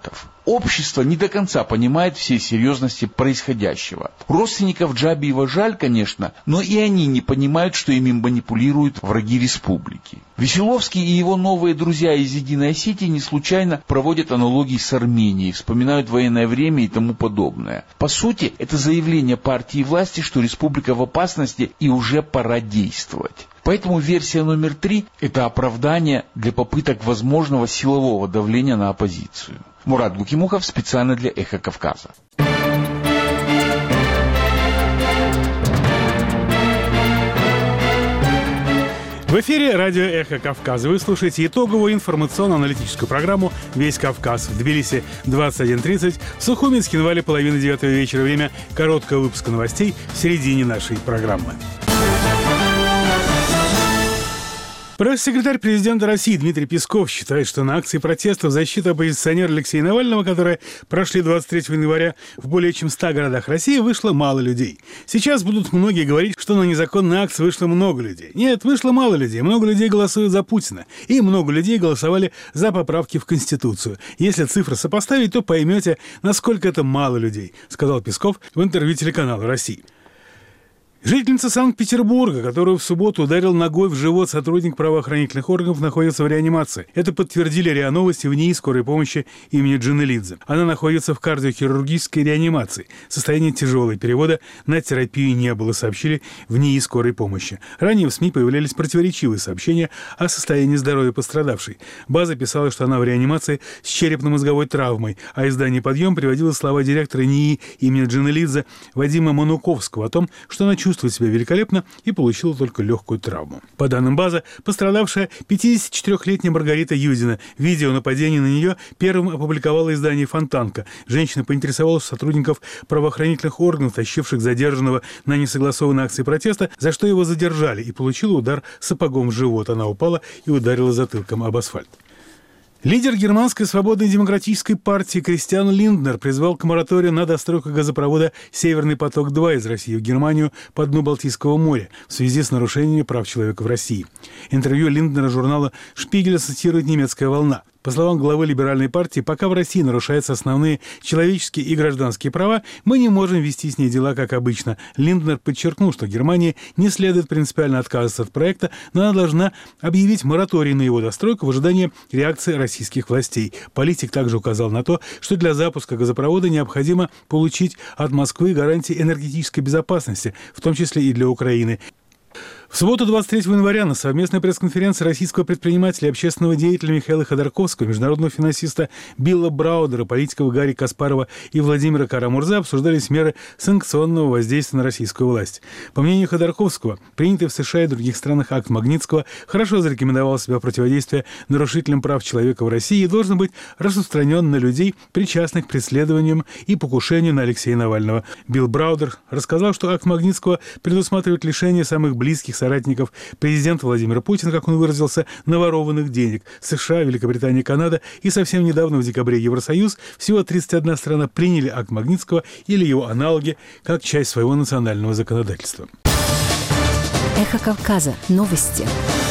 N: Общество не до конца понимает всей серьезности происходящего. Родственников Джабиева жаль, конечно, но и они не понимают, что ими манипулируют враги республики. Веселовский и его новые друзья из «Единой Осетии» не случайно проводят аналогии с Арменией, вспоминают военное время и тому подобное. По сути, это заявление партии власти, что республика в опасности и уже пора действовать. Поэтому версия номер три – это оправдание для попыток возможного силового давления на оппозицию. Мурат Гукимухов специально для «Эхо Кавказа».
A: В эфире радио «Эхо Кавказа». Вы слушаете итоговую информационно-аналитическую программу «Весь Кавказ». В Тбилиси двадцать один тридцать, в Сухуми, Цхинвале половина девятого вечера. Время короткого выпуска новостей в середине нашей программы. Пресс-секретарь президента России Дмитрий Песков считает, что на акции протеста в защиту оппозиционера Алексея Навального, которые прошли двадцать третьего января в более чем ста городах России, вышло мало людей. Сейчас будут многие говорить, что на незаконные акции вышло много людей. Нет, вышло мало людей. Много людей голосуют за Путина. И много людей голосовали за поправки в Конституцию. Если цифры сопоставить, то поймете, насколько это мало людей, сказал Песков в интервью телеканалу «Россия». Жительница Санкт-Петербурга, которую в субботу ударил ногой в живот сотрудник правоохранительных органов, находится в реанимации. Это подтвердили РИА Новости в НИИ скорой помощи имени Джанелидзе. Она находится в кардиохирургической реанимации. Состояние тяжелое, перевода на терапию не было, сообщили в НИИ скорой помощи. Ранее в СМИ появлялись противоречивые сообщения о состоянии здоровья пострадавшей. База писала, что она в реанимации с черепно-мозговой травмой, а издание «Подъем» приводило слова директора НИИ имени Джанелидзе Вадима Мануковского о том, что она чувствует чувствует себя великолепно и получила только легкую травму. По данным базы, пострадавшая пятидесятичетырёхлетняя Маргарита Юдина. Видео нападения на нее первым опубликовало издание «Фонтанка». Женщина поинтересовалась у сотрудников правоохранительных органов, тащивших задержанного на несогласованной акции протеста, за что его задержали, и получила удар сапогом в живот. Она упала и ударила затылком об асфальт. Лидер германской свободной демократической партии Кристиан Линднер призвал к мораторию на достройку газопровода «Северный поток-два» из России в Германию по дну Балтийского моря в связи с нарушениями прав человека в России. Интервью Линднера журнала «Шпигеля» цитирует немецкая «Волна». По словам главы либеральной партии, пока в России нарушаются основные человеческие и гражданские права, мы не можем вести с ней дела, как обычно. Линднер подчеркнул, что Германии не следует принципиально отказываться от проекта, но она должна объявить мораторий на его достройку в ожидании реакции российских властей. Политик также указал на то, что для запуска газопровода необходимо получить от Москвы гарантии энергетической безопасности, в том числе и для Украины. В субботу двадцать третьего января на совместной пресс-конференции российского предпринимателя и общественного деятеля Михаила Ходорковского, международного финансиста Билла Браудера, политиков Гарри Каспарова и Владимира Кара-Мурза обсуждались меры санкционного воздействия на российскую власть. По мнению Ходорковского, принятый в США и других странах акт Магнитского хорошо зарекомендовал себя в противодействии нарушителям прав человека в России и должен быть распространен на людей, причастных к преследованиям и покушению на Алексея Навального. Билл Браудер рассказал, что акт Магнитского предусматривает лишение самых близких соратников президента Владимира Путина, как он выразился, наворованных денег. США, Великобритания, Канада и совсем недавно, в декабре, Евросоюз, всего тридцать одна страна приняли акт Магнитского или его аналоги как часть своего национального законодательства.
O: Эхо Кавказа. Новости.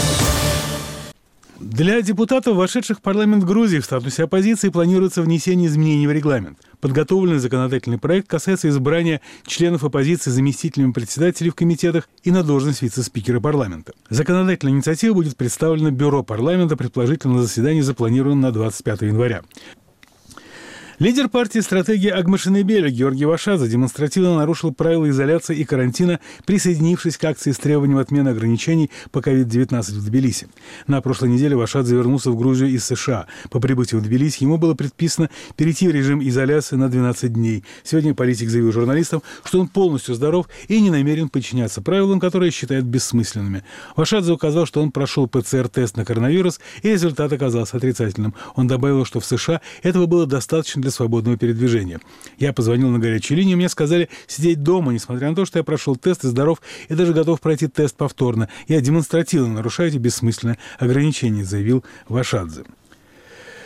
A: Для депутатов, вошедших в парламент Грузии в статусе оппозиции, планируется внесение изменений в регламент. Подготовленный законодательный проект касается избрания членов оппозиции заместителями председателей в комитетах и на должность вице-спикера парламента. Законодательная инициатива будет представлена Бюро парламента, предположительно на заседании, запланированном на двадцать пятого января. Лидер партии «Стратегия Агмашинебеля» Георгий Вашадзе демонстративно нарушил правила изоляции и карантина, присоединившись к акции с требованием отмены ограничений по ковид девятнадцать в Тбилиси. На прошлой неделе Вашадзе вернулся в Грузию из США. По прибытию в Тбилиси ему было предписано перейти в режим изоляции на двенадцать дней. Сегодня политик заявил журналистам, что он полностью здоров и не намерен подчиняться правилам, которые считает бессмысленными. Вашадзе указал, что он прошел ПЦР-тест на коронавирус, и результат оказался отрицательным. Он добавил, что в США этого было достаточно для свободного передвижения. Я позвонил на горячую линию, мне сказали сидеть дома, несмотря на то, что я прошел тест и здоров, и даже готов пройти тест повторно. Я демонстративно нарушаю эти бессмысленные ограничения, заявил Вашадзе.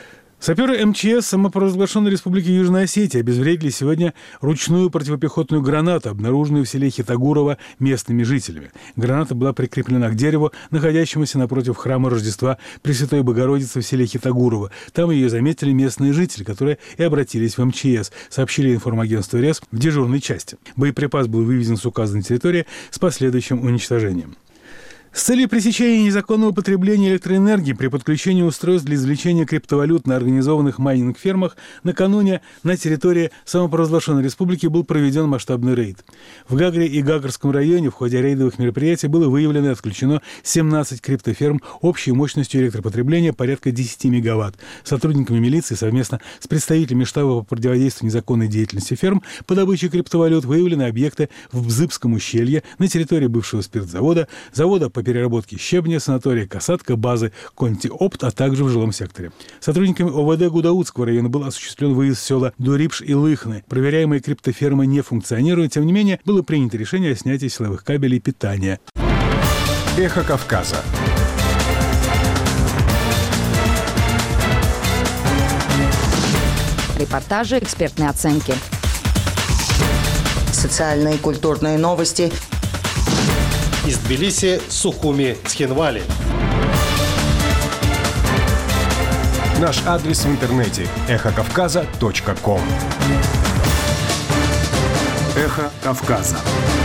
A: Саперы эм че эс самопровозглашенной Республики Южная Осетия обезвредили сегодня ручную противопехотную гранату, обнаруженную в селе Хитагурово местными жителями. Граната была прикреплена к дереву, находящемуся напротив храма Рождества Пресвятой Богородицы в селе Хитагурово. Там ее заметили местные жители, которые и обратились в эм че эс, сообщили информагентству РЕС в дежурной части. Боеприпас был вывезен с указанной территории с последующим уничтожением. С целью пресечения незаконного потребления электроэнергии при подключении устройств для извлечения криптовалют на организованных майнинг-фермах накануне на территории самопровозглашенной республики был проведен масштабный рейд. В Гагре и Гагарском районе в ходе рейдовых мероприятий было выявлено и отключено семнадцать криптоферм общей мощностью электропотребления порядка десять мегаватт. Сотрудниками милиции совместно с представителями штаба по противодействию незаконной деятельности ферм по добыче криптовалют выявлены объекты в Бзыбском ущелье, на территории бывшего спиртзавода, завода по переработки щебня, санатория «Касатка», базы «Конти-Опт», а также в жилом секторе. Сотрудниками о вэ дэ Гудаутского района был осуществлен выезд в села Дурипш и Лыхны. Проверяемые криптофермы не функционируют, тем не менее, было принято решение о снятии силовых кабелей питания.
F: Эхо Кавказа.
P: Репортажи, экспертные оценки. Социальные и культурные новости.
D: Из Тбилиси, Сухуми, Цхинвали.
F: Наш адрес в интернете – эхо кавказа точка ком.
A: Эхо Кавказа.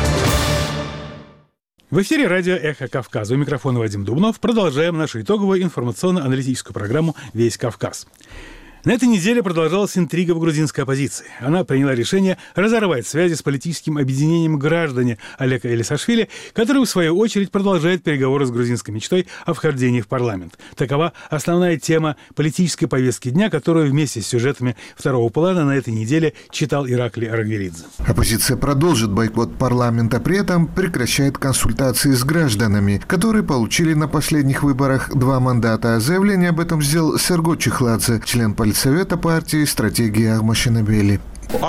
A: В эфире радио «Эхо Кавказа». У микрофона Вадим Дубнов. Продолжаем нашу итоговую информационно-аналитическую программу «Весь Кавказ». На этой неделе продолжалась интрига в грузинской оппозиции. Она приняла решение разорвать связи с политическим объединением «Граждане» Олега Элисашвили, который, в свою очередь, продолжает переговоры с грузинской мечтой о вхождении в парламент. Такова основная тема политической повестки дня, которую вместе с сюжетами второго плана на этой неделе читал Ираклий Аракверидзе.
B: Оппозиция продолжит бойкот парламента, при этом прекращает консультации с гражданами, которые получили на последних выборах два мандата. Заявление об этом сделал Серго Чехладзе, член политического Совета партии «Стратегии Ахмашинабели».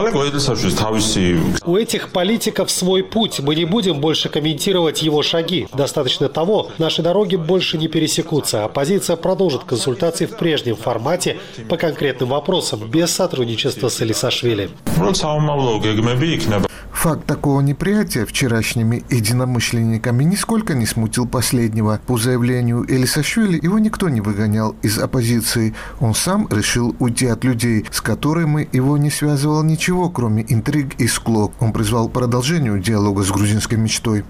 D: У этих политиков свой путь. Мы не будем больше комментировать его шаги. Достаточно того, наши дороги больше не пересекутся. Оппозиция продолжит консультации в прежнем формате по конкретным вопросам, без сотрудничества с Элисашвили.
B: Факт такого неприятия вчерашними единомышленниками нисколько не смутил последнего. По заявлению Элисашвили, его никто не выгонял из оппозиции. Он сам решил уйти от людей, с которыми его не связывало ничего, кроме интриг и склок. Он призвал к продолжению диалога с грузинской мечтой.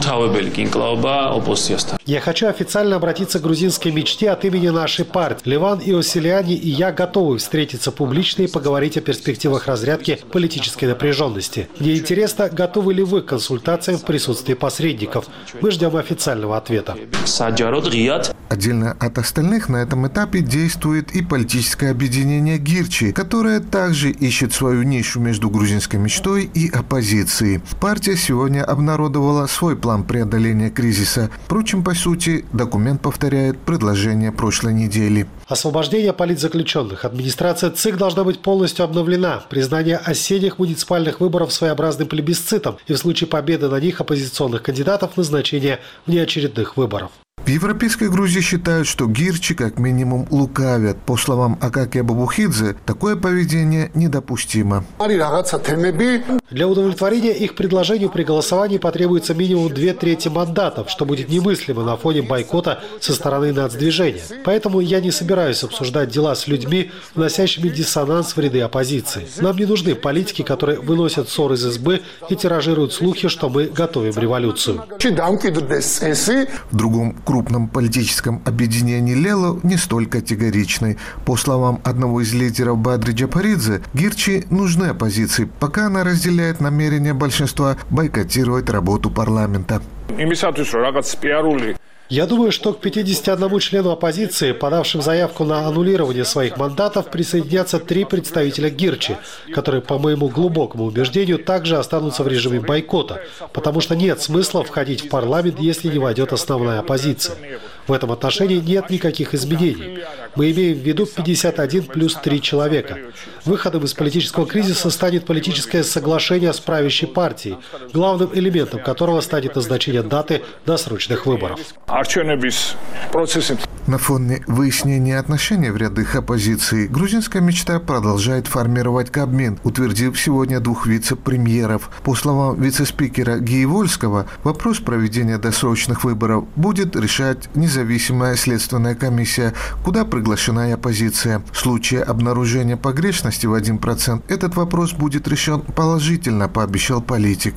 D: Я хочу официально обратиться к грузинской мечте от имени нашей партии. Леван Иосилиани и я готовы встретиться публично и поговорить о перспективах разрядки политической напряженности. Мне интересно, готовы ли вы к консультациям в присутствии посредников? Мы ждем официального ответа.
B: Отдельно от остальных на этом этапе действует и политическое объединение Гирчи, которое также ищет свою нишу между грузинской мечтой и оппозицией. Партия сегодня обнародовала свой план преодоления кризиса. Впрочем, по сути, документ повторяет предложение прошлой недели.
D: Освобождение политзаключенных. Администрация ЦИК должна быть полностью обновлена. Признание осенних муниципальных выборов своеобразным плебисцитом и в случае победы на них оппозиционных кандидатов назначение внеочередных выборов.
B: В Европейской Грузии считают, что Гирчи как минимум лукавят. По словам Акакия Бабухидзе, такое поведение недопустимо.
D: Для удовлетворения их предложению при голосовании потребуется минимум две трети мандатов, что будет немыслимо на фоне бойкота со стороны нацдвижения. Поэтому я не собираюсь обсуждать дела с людьми, вносящими диссонанс в ряды оппозиции. Нам не нужны политики, которые выносят ссор из избы и тиражируют слухи, что мы готовим революцию.
B: В другом крупном политическом объединении Лело не столь категоричны. По словам одного из лидеров Бадри Джапаридзе, Гирчи нужны оппозиции, пока она разделяет намерения большинства бойкотировать работу парламента.
D: Я думаю, что к пятидесяти одному члену оппозиции, подавшим заявку на аннулирование своих мандатов, присоединятся три представителя Гирчи, которые, по моему глубокому убеждению, также останутся в режиме бойкота, потому что нет смысла входить в парламент, если не войдет основная оппозиция. В этом отношении нет никаких изменений. Мы имеем в виду пятьдесят один плюс три человека. Выходом из политического кризиса станет политическое соглашение с правящей партией, главным элементом которого станет назначение даты досрочных выборов.
B: На фоне выяснения отношений в рядах оппозиции грузинская мечта продолжает формировать Кабмин, утвердив сегодня двух вице-премьеров. По словам вице-спикера Гиевольского, вопрос проведения досрочных выборов будет решать независимая следственная комиссия, куда приглашена и оппозиция. В случае обнаружения погрешности в один процент этот вопрос будет решен положительно, пообещал политик.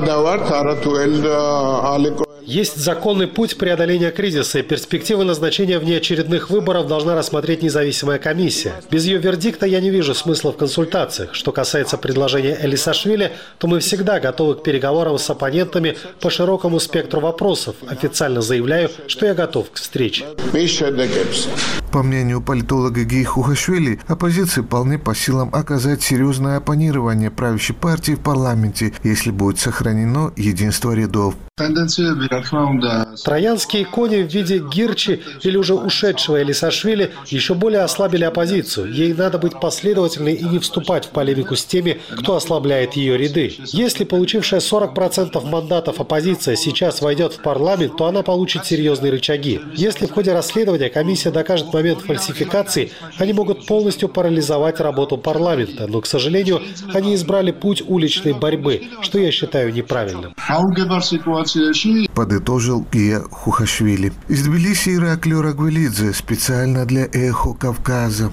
D: Есть законный путь преодоления кризиса, и перспективы назначения внеочередных выборов должна рассмотреть независимая комиссия. Без ее вердикта я не вижу смысла в консультациях. Что касается предложения Элисашвили, то мы всегда готовы к переговорам с оппонентами по широкому спектру вопросов. Официально заявляю, что я готов к встрече.
B: По мнению политолога Гии Хухашвили, оппозиции вполне по силам оказать серьезное оппонирование правящей партии в парламенте, если будет сохранено единство рядов.
D: Троянские кони в виде Гирчи или уже ушедшего Элисашвили еще более ослабили оппозицию. Ей надо быть последовательной и не вступать в полемику с теми, кто ослабляет ее ряды. Если получившая сорок процентов мандатов оппозиция сейчас войдет в парламент, то она получит серьезные рычаги. Если в ходе расследования комиссия докажет момент фальсификации, они могут полностью парализовать работу парламента. Но, к сожалению, они избрали путь уличной борьбы, что я считаю неправильным.
B: Подытожил Гия Хухашвили. Из Тбилиси Ираклий Рагвелидзе специально для «Эхо Кавказа».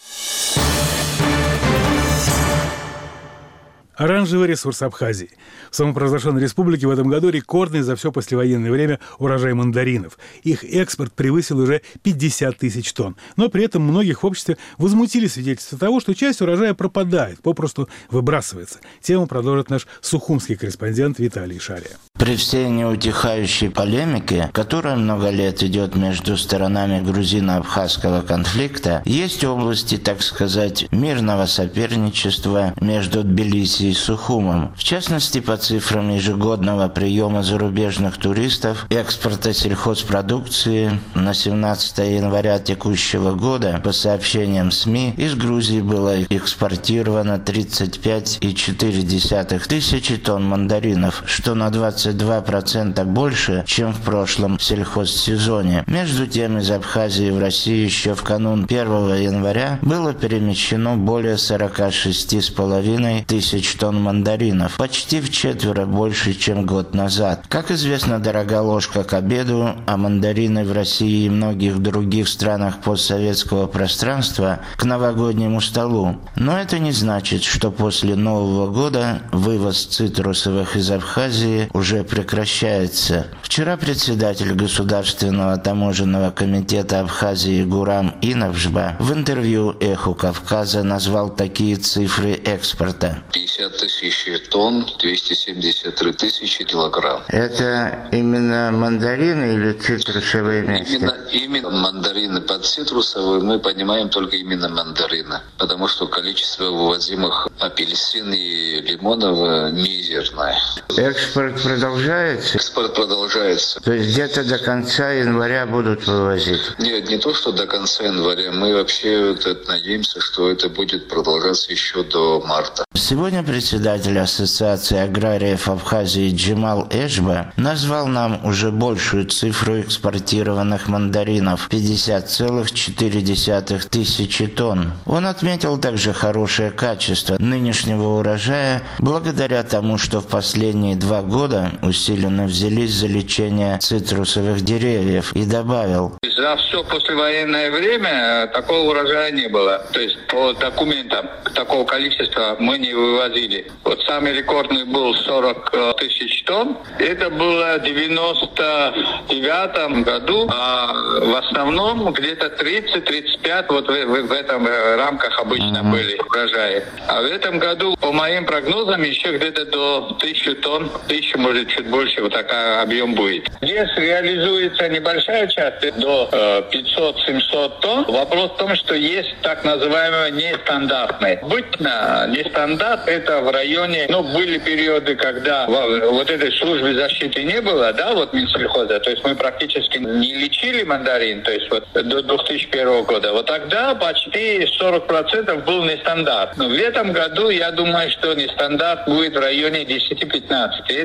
A: Оранжевый ресурс Абхазии. В самопровозглашенной республике в этом году рекордный за все послевоенное время урожай мандаринов. Их экспорт превысил уже пятьдесят тысяч тонн. Но при этом многих в обществе возмутили свидетельства того, что часть урожая пропадает, попросту выбрасывается. Тему продолжит наш сухумский корреспондент Виталий Шария.
Q: При всей неутихающей полемике, которая много лет идет между сторонами грузино-абхазского конфликта, есть области, так сказать, мирного соперничества между Тбилиси и Сухумом. В частности, по цифрам ежегодного приема зарубежных туристов, экспорта сельхозпродукции на семнадцатое января текущего года, по сообщениям СМИ, из Грузии было экспортировано тридцать пять целых четыре десятых тысячи тонн мандаринов, что на двадцать два процента больше, чем в прошлом сельхозсезоне. Между тем, из Абхазии в Россию еще в канун первого января было перемещено более сорок шесть целых пять тысяч тонн мандаринов, почти в четверо больше, чем год назад. Как известно, дорога ложка к обеду, а мандарины в России и многих других странах постсоветского пространства к новогоднему столу. Но это не значит, что после Нового года вывоз цитрусовых из Абхазии уже прекращается. Вчера председатель Государственного таможенного комитета Абхазии Гурам Иновжба в интервью «Эху Кавказа» назвал такие цифры экспорта.
R: пятьдесят тысяч тонн, двести семьдесят три тысячи килограмм.
Q: Это именно мандарины или цитрусовые вместе?
R: Именно, именно мандарины. Под цитрусовые мы понимаем только именно мандарины, потому что количество вывозимых апельсин и лимонов мизерное.
Q: Экспорт продолжается?
R: Экспорт продолжается.
Q: То есть где-то до конца января будут вывозить?
R: Нет, не то, что до конца января. Мы вообще надеемся, что это будет продолжаться еще до марта.
Q: Сегодня председатель Ассоциации аграриев Абхазии Джемал Эшба назвал нам уже большую цифру экспортированных мандаринов – пятьдесят целых четыре десятых тысячи тонн. Он отметил также хорошее качество нынешнего урожая благодаря тому, что в последние два года усиленно взялись за лечение цитрусовых деревьев, и добавил:
S: за все послевоенное время такого урожая не было. То есть по документам такого количества мы не вывозили. Вот самый рекордный был сорок тысяч тонн. Это было в девяносто девятом году. А в основном где-то тридцать-тридцать пять вот в, в, в этом рамках обычно mm-hmm. были урожаи. А в этом году, по моим прогнозам, еще где-то до тысячи тонн, тысячи, может, чуть больше, вот такой объем будет. Здесь реализуется небольшая часть, до э, пятьсот-семьсот тонн. Вопрос в том, что есть так называемый нестандартный. Бытно нестандарт, это в районе, ну, были периоды, когда вот этой службы защиты не было, да, вот Минсельхоза, то есть мы практически не лечили мандарин, то есть вот до две тысячи первого года. Вот тогда почти сорок процентов был нестандарт. Но в этом году, я думаю, что нестандарт будет в районе десять-пятнадцать. Это как бы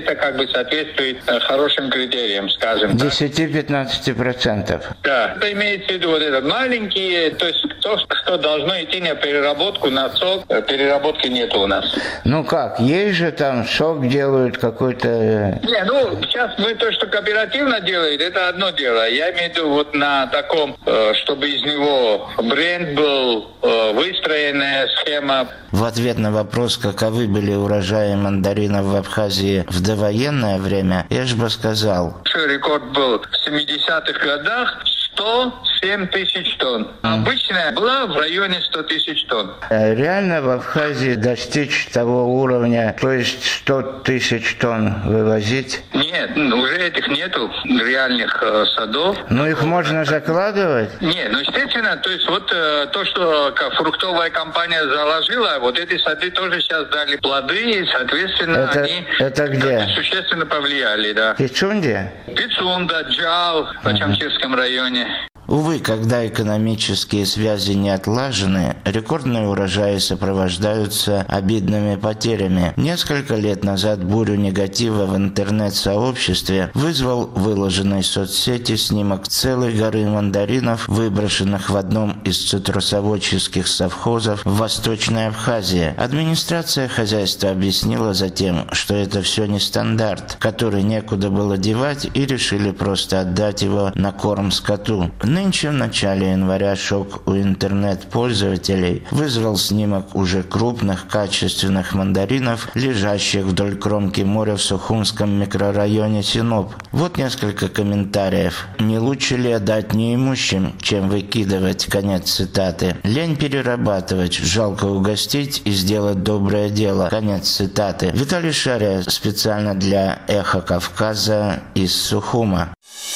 S: соответствует э, хорошим критериям, скажем так.
Q: десять-пятнадцать процентов.
S: Да, это имеется в виду вот это маленькие, то есть то, что должно идти на переработку, на сок, переработки нет у нас.
Q: Ну как, есть же там сок делают какой-то...
S: Не, ну сейчас мы то, что кооперативно делает, это одно дело. Я имею в виду вот на таком, э, чтобы из него бренд был, э, выстроенная схема.
Q: В ответ на вопрос, каковы были урожаи мандаринов в Абхазии в довоенное время, я же бы сказал...
S: Рекорд был в семидесятых годах сто семь тысяч тонн. Обычная была в районе сто тысяч тонн.
Q: Реально в Абхазии достичь того уровня, то есть сто тысяч тонн вывозить?
S: Нет, уже этих нету реальных э, садов.
Q: Ну их можно закладывать?
S: Нет, ну естественно, то есть вот э, то, что как, фруктовая компания заложила, вот эти сады тоже сейчас дали плоды, и, соответственно,
Q: это,
S: они
Q: это где?
S: существенно повлияли, да.
Q: Пицунде?
S: Пицунда, Джал, в Ачамчирском районе.
Q: Увы, когда экономические связи не отлажены, рекордные урожаи сопровождаются обидными потерями. Несколько лет назад бурю негатива в интернет-сообществе вызвал выложенный в соцсети снимок целой горы мандаринов, выброшенных в одном из цитрусоводческих совхозов в Восточной Абхазии. Администрация хозяйства объяснила затем, что это все не стандарт, который некуда было девать, и решили просто отдать его на корм скоту. Нынче в начале января шок у интернет-пользователей вызвал снимок уже крупных качественных мандаринов, лежащих вдоль кромки моря в Сухумском микрорайоне Синоп. Вот несколько комментариев. «Не лучше ли отдать неимущим, чем выкидывать?» Конец цитаты. «Лень перерабатывать, жалко угостить и сделать доброе дело». Конец цитаты. Виталий Шария специально для «Эхо Кавказа» из Сухума.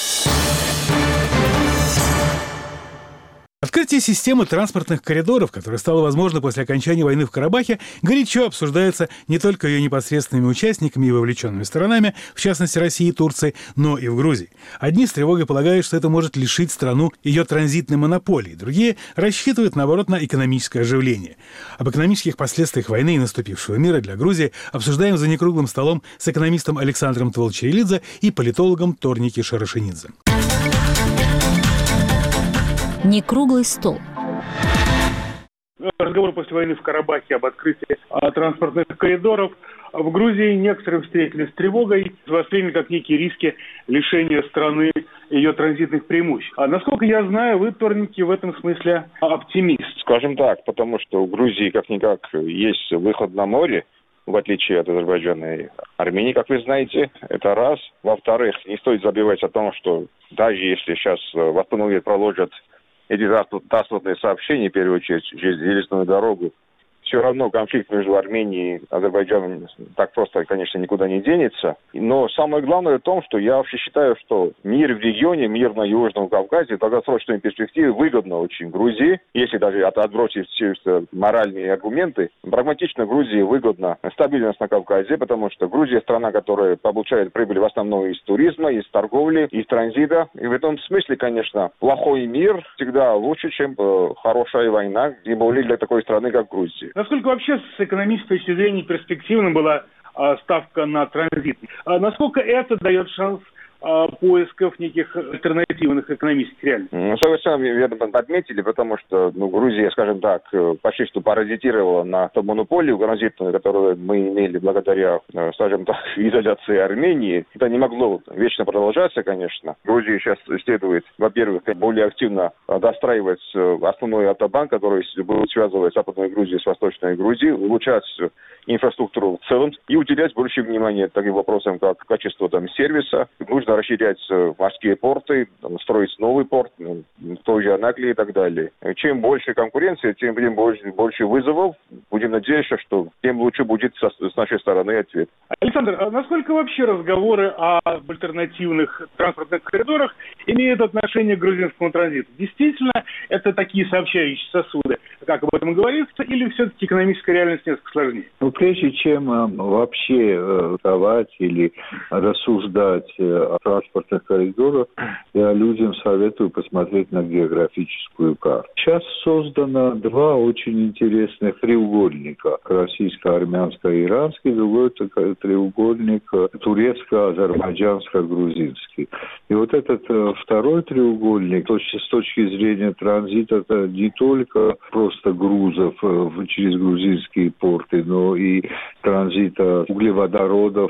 A: Открытие системы транспортных коридоров, которое стало возможно после окончания войны в Карабахе, горячо обсуждается не только ее непосредственными участниками и вовлеченными сторонами, в частности России и Турции, но и в Грузии. Одни с тревогой полагают, что это может лишить страну ее транзитной монополии, другие рассчитывают, наоборот, на экономическое оживление. Об экономических последствиях войны и наступившего мира для Грузии обсуждаем за некруглым столом с экономистом Александром Тволчерилидзе и политологом Торники Шарашинидзе.
O: Некруглый стол.
A: Разговоры после войны в Карабахе об открытии транспортных коридоров в Грузии некоторые встретили с тревогой, восприняли как некие риски лишения страны ее транзитных преимуществ. А насколько я знаю, вы, Торники, в этом смысле оптимист.
T: Скажем так, потому что у Грузии как-никак есть выход на море, в отличие от Азербайджана и Армении, как вы знаете. Это раз. Во-вторых, не стоит забывать о том, что даже если сейчас восстановят, проложат эти транспортные сообщения, в первую очередь, через железную дорогу, все равно конфликт между Арменией и Азербайджаном так просто, конечно, никуда не денется. Но самое главное в том, что я вообще считаю, что мир в регионе, мир на Южном Кавказе в долгосрочной перспективе выгодно очень Грузии. Если даже отбросить все моральные аргументы, прагматично Грузии выгодна стабильность на Кавказе, потому что Грузия страна, которая получает прибыль в основном из туризма, из торговли, из транзита. И в этом смысле, конечно, плохой мир всегда лучше, чем хорошая война, тем более для такой страны, как Грузия.
A: Насколько вообще с экономической точки зрения перспективна была а, ставка на транзит? А насколько это дает шанс а, поисков неких альтернативных экономических реальностей?
T: Ну, совершенно верно подметили, потому что ну, Грузия, скажем так, почти что паразитировала на ту монополию транзитную, которую мы имели благодаря, скажем так, изоляции Армении. Это не могло вечно продолжаться, конечно. Грузия сейчас следует, во-первых, более активно достраивать основной автобан, который будет связывать Западную Грузию с Восточной Грузией, улучшать инфраструктуру в целом и уделять больше внимания таким вопросам, как качество там, сервиса. Нужно расширять морские порты, там, строить новый порт, ну, в той же Анаклии и так далее. Чем больше конкуренции, тем будем больше, больше вызовов. Будем надеяться, что тем лучше будет со, с нашей стороны ответ.
A: Александр, а насколько вообще разговоры об альтернативных транспортных коридорах имеют отношение к грузинскому транзиту? Действительно, это такие сообщающие сосуды, как об этом и говорится, или все-таки экономическая реальность несколько сложнее?
U: Ну, прежде чем э, вообще э, давать или рассуждать э, о транспортных коридорах, Я людям советую посмотреть на географическую карту. Сейчас создано два очень интересных треугольника. Российско-армянско-иранский, другой треугольник турецко-азербайджанско-грузинский. И вот этот второй треугольник, с точки зрения транзита, это не только просто грузов через грузинские порты, но и транзита углеводородов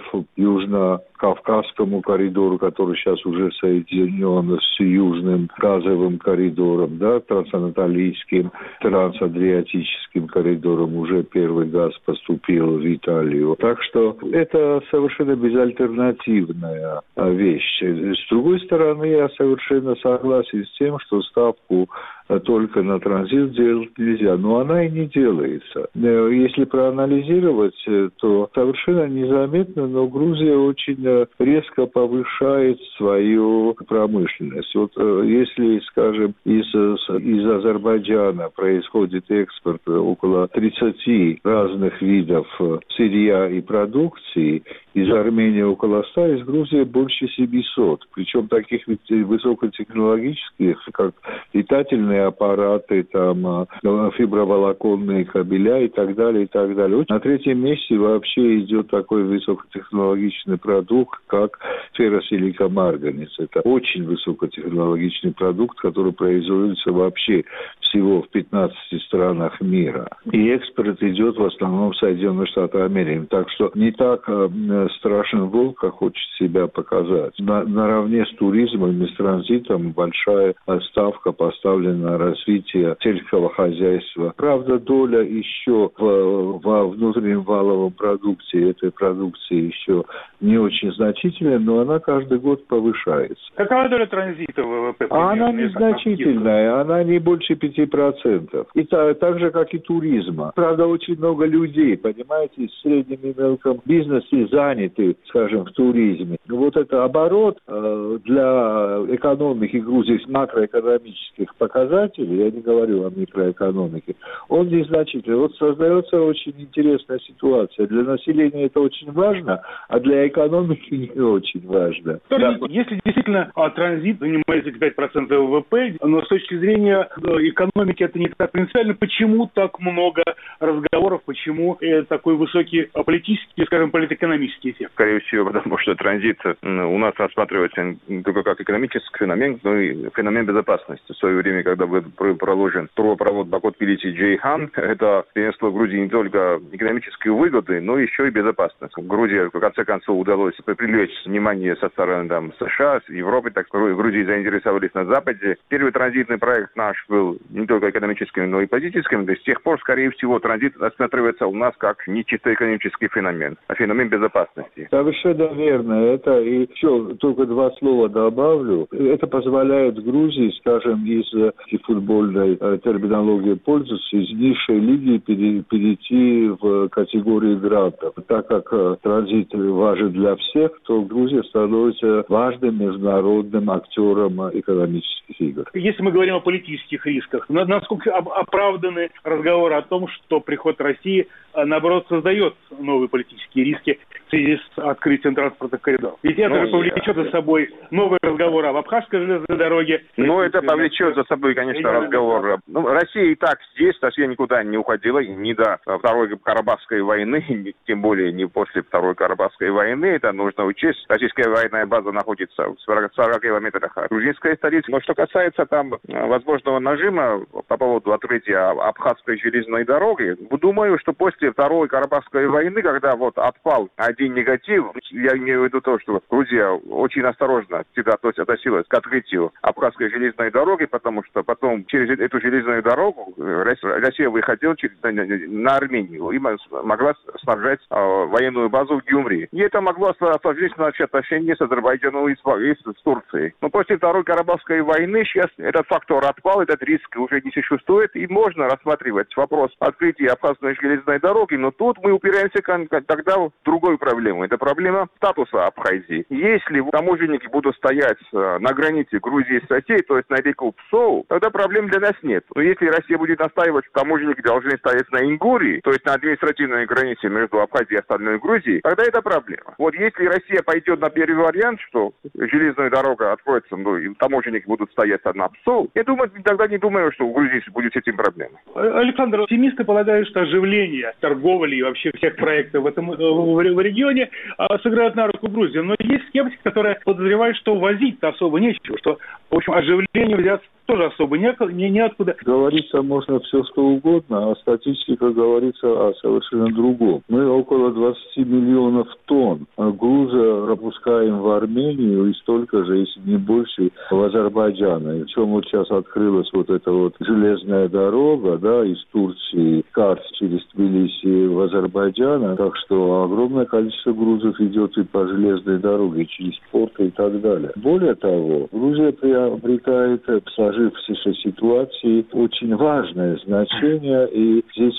U: южно-кавказскому коридору, который сейчас уже соединен с южным газовым коридором, да, трансанатолийским, трансадриатическим коридором. Уже первый газ поступил в Италию. Так что это совершенно безальтернативная вещь. С другой стороны, я совершенно согласен с тем, что ставку только на транзит делать нельзя, но она и не делается. Если проанализировать, то совершенно незаметно, но Грузия очень резко повышает свою промышленность. Вот если, скажем, из, из Азербайджана происходит экспорт около тридцати разных видов сырья и продукции, из Армении около ста, из Грузии больше семисот. Причем таких высокотехнологических, как летательные аппараты, там, фиброволоконные кабеля и так далее, и так далее. На третьем месте вообще идет такой высокотехнологичный продукт, как ферросиликомарганец. Это очень высокотехнологичный продукт, который производится вообще всего в пятнадцати странах мира. И экспорт идет в основном в Соединенные Штаты Америки. Так что не так страшен волк, как хочет себя показать. На, наравне с туризмом и с транзитом большая ставка поставлена на развитие сельского хозяйства. Правда, доля еще в, во внутреннем валовом продукте этой продукции еще не очень значительная, но она каждый год повышается.
A: Какова доля транзита в ВВП?
U: А она незначительная, она не больше пяти процентов. И так, так же, как и туризма. Правда, очень много людей, понимаете, в среднем и мелком бизнесе заняты, скажем, в туризме. Вот это оборот э, для экономики Грузии с макроэкономических показателей, я не говорю о микроэкономике, он незначительный. Вот создается очень интересная ситуация. Для населения это очень важно, а для экономики не очень важно.
A: Да. Если действительно а, транзит занимает пять процентов ВВП, но с точки зрения экономики это не так принципиально, почему так много разговоров, почему э, такой высокий политический, скажем, политэкономический эффект?
T: Скорее всего, потому что транзит у нас рассматривается не только как экономический феномен, но и феномен безопасности. В свое время, когда был проложен трубопровод Бакут-Тбилиси-Джейхан, это принесло Грузии не только экономические выгоды, но еще и безопасность. Грузии, в конце концов, удалось привлечь внимание со стороны там, США, Европы, так что Грузии заинтересовались на Западе. Первый транзитный проект наш был не только экономическим, но и политическим. То есть с тех пор, скорее всего, транзит рассматривается у нас как не чисто экономический феномен, а феномен безопасности.
U: Совершенно верно. Это и еще только два слова добавлю. Это позволяет Грузии, скажем, из футбольной терминологии пользоваться, из низшей лиги перейти в категорию грантов. Так как транзит важен для всех, то Грузия становится важным международным актером экономических игр.
A: Если мы говорим о политических рисках, насколько оправданы разговоры о том, что приход России, наоборот, создает новые политические риски в связи с открытием транспортных коридоров? Ведь это ну, же повлечет я... за собой новые разговоры об Абхазской железной дороге.
T: Ну, это повлечет за собой, конечно, разговор. Ну, Россия и так здесь, Россия никуда не уходила, ни до Второй Карабахской войны, тем более не после Второй Карабахской войны. Это нужно учесть. Российская военная база находится в сорока километрах от грузинской столицы. Но что касается там возможного нажима по поводу открытия Абхазской железной дороги, думаю, что после Второй Карабахской войны, когда вот отпал один негатив, я имею в виду то, что Грузия очень осторожно всегда относилась к открытию Абхазской железной дороги, потому что потом через эту железную дорогу Россия выходила через, на Армению и могла снабжать э, военную базу в Гюмри. И это могло осложнить наши отношения с Азербайджаном и с, и с Турцией. Но после Второй Карабахской войны сейчас этот фактор отпал, этот риск уже не существует, и можно рассматривать вопрос открытия Абхазской железной дороги, но тут мы упираемся тогда в другую проблему. Это проблема статуса Абхазии. Абхазии. Если таможенники будут стоять на границе Грузии с Россией, то есть на реку Псоу, тогда проблем для нас нет. Но если Россия будет настаивать, что таможенники должны стоять на Ингурии, то есть на административной границе между Абхазией и остальной Грузией, тогда это проблема. Вот если Россия пойдет на первый вариант, что железная дорога откроется, ну, и таможенники будут стоять на Псоу, я думаю, тогда не думаю, что у Грузии будет с этим проблема.
A: Александр, оптимисты полагают, что оживление торговли и вообще всех проектов в этом в регионе сыграют на руку Грузии. Но есть скептики, которые подозревают, что возить-то особо нечего, что, в общем, оживление взяться тоже особо не, не, неоткуда.
U: Говорится можно все, что угодно, а статистика говорится о совершенно другом. Мы около двадцать миллионов тонн груза пропускаем в Армению и столько же, если не больше, в Азербайджан. И причем вот сейчас открылась вот эта вот железная дорога, да, из Турции, Карс через Тбилиси в Азербайджан. Так что огромное количество грузов идет и по железной дороге, через порты и так далее. Более того, Грузия приобретает сложившейся ситуации очень важное значение, и здесь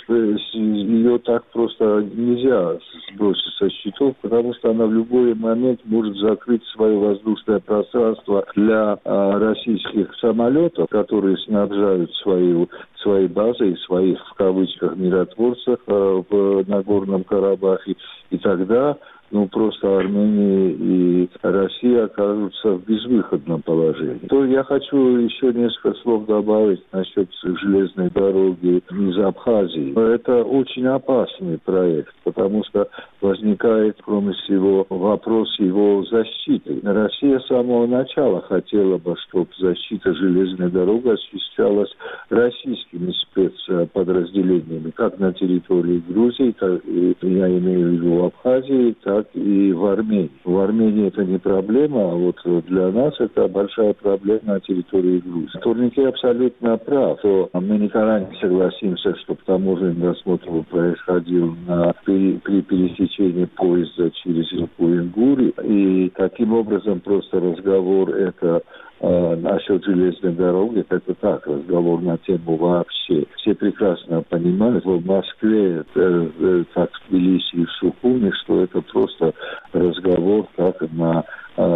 U: ее так просто нельзя сбросить со счетов, потому что она в любой момент может закрыть свое воздушное пространство для а, российских самолетов, которые снабжают свою, свои базы и своих, в кавычках, миротворцев а, в Нагорном Карабахе. И тогда ну, просто Армения и Россия окажутся в безвыходном положении. То я хочу еще несколько слов добавить насчет железной дороги из Абхазии. Это очень опасный проект, потому что возникает, кроме всего, вопрос его защиты. Россия с самого начала хотела бы, чтобы защита железной дороги осуществлялась российскими спецподразделениями, как на территории Грузии, так и, я имею в виду, Абхазии, так и в Армении. В Армении это не проблема, а вот для нас это большая проблема на территории Грузии. Турникей абсолютно прав, что мы никогда не согласимся, чтобы таможенный осмотр происходил на, при, при пересечении поезда через реку Ингури. И таким образом просто разговор это э, насчет железной дороги, это так, разговор на тему вообще. Все прекрасно понимают в Москве, э, э, как в Тбилиси и в Сухуми, что это просто разговор как на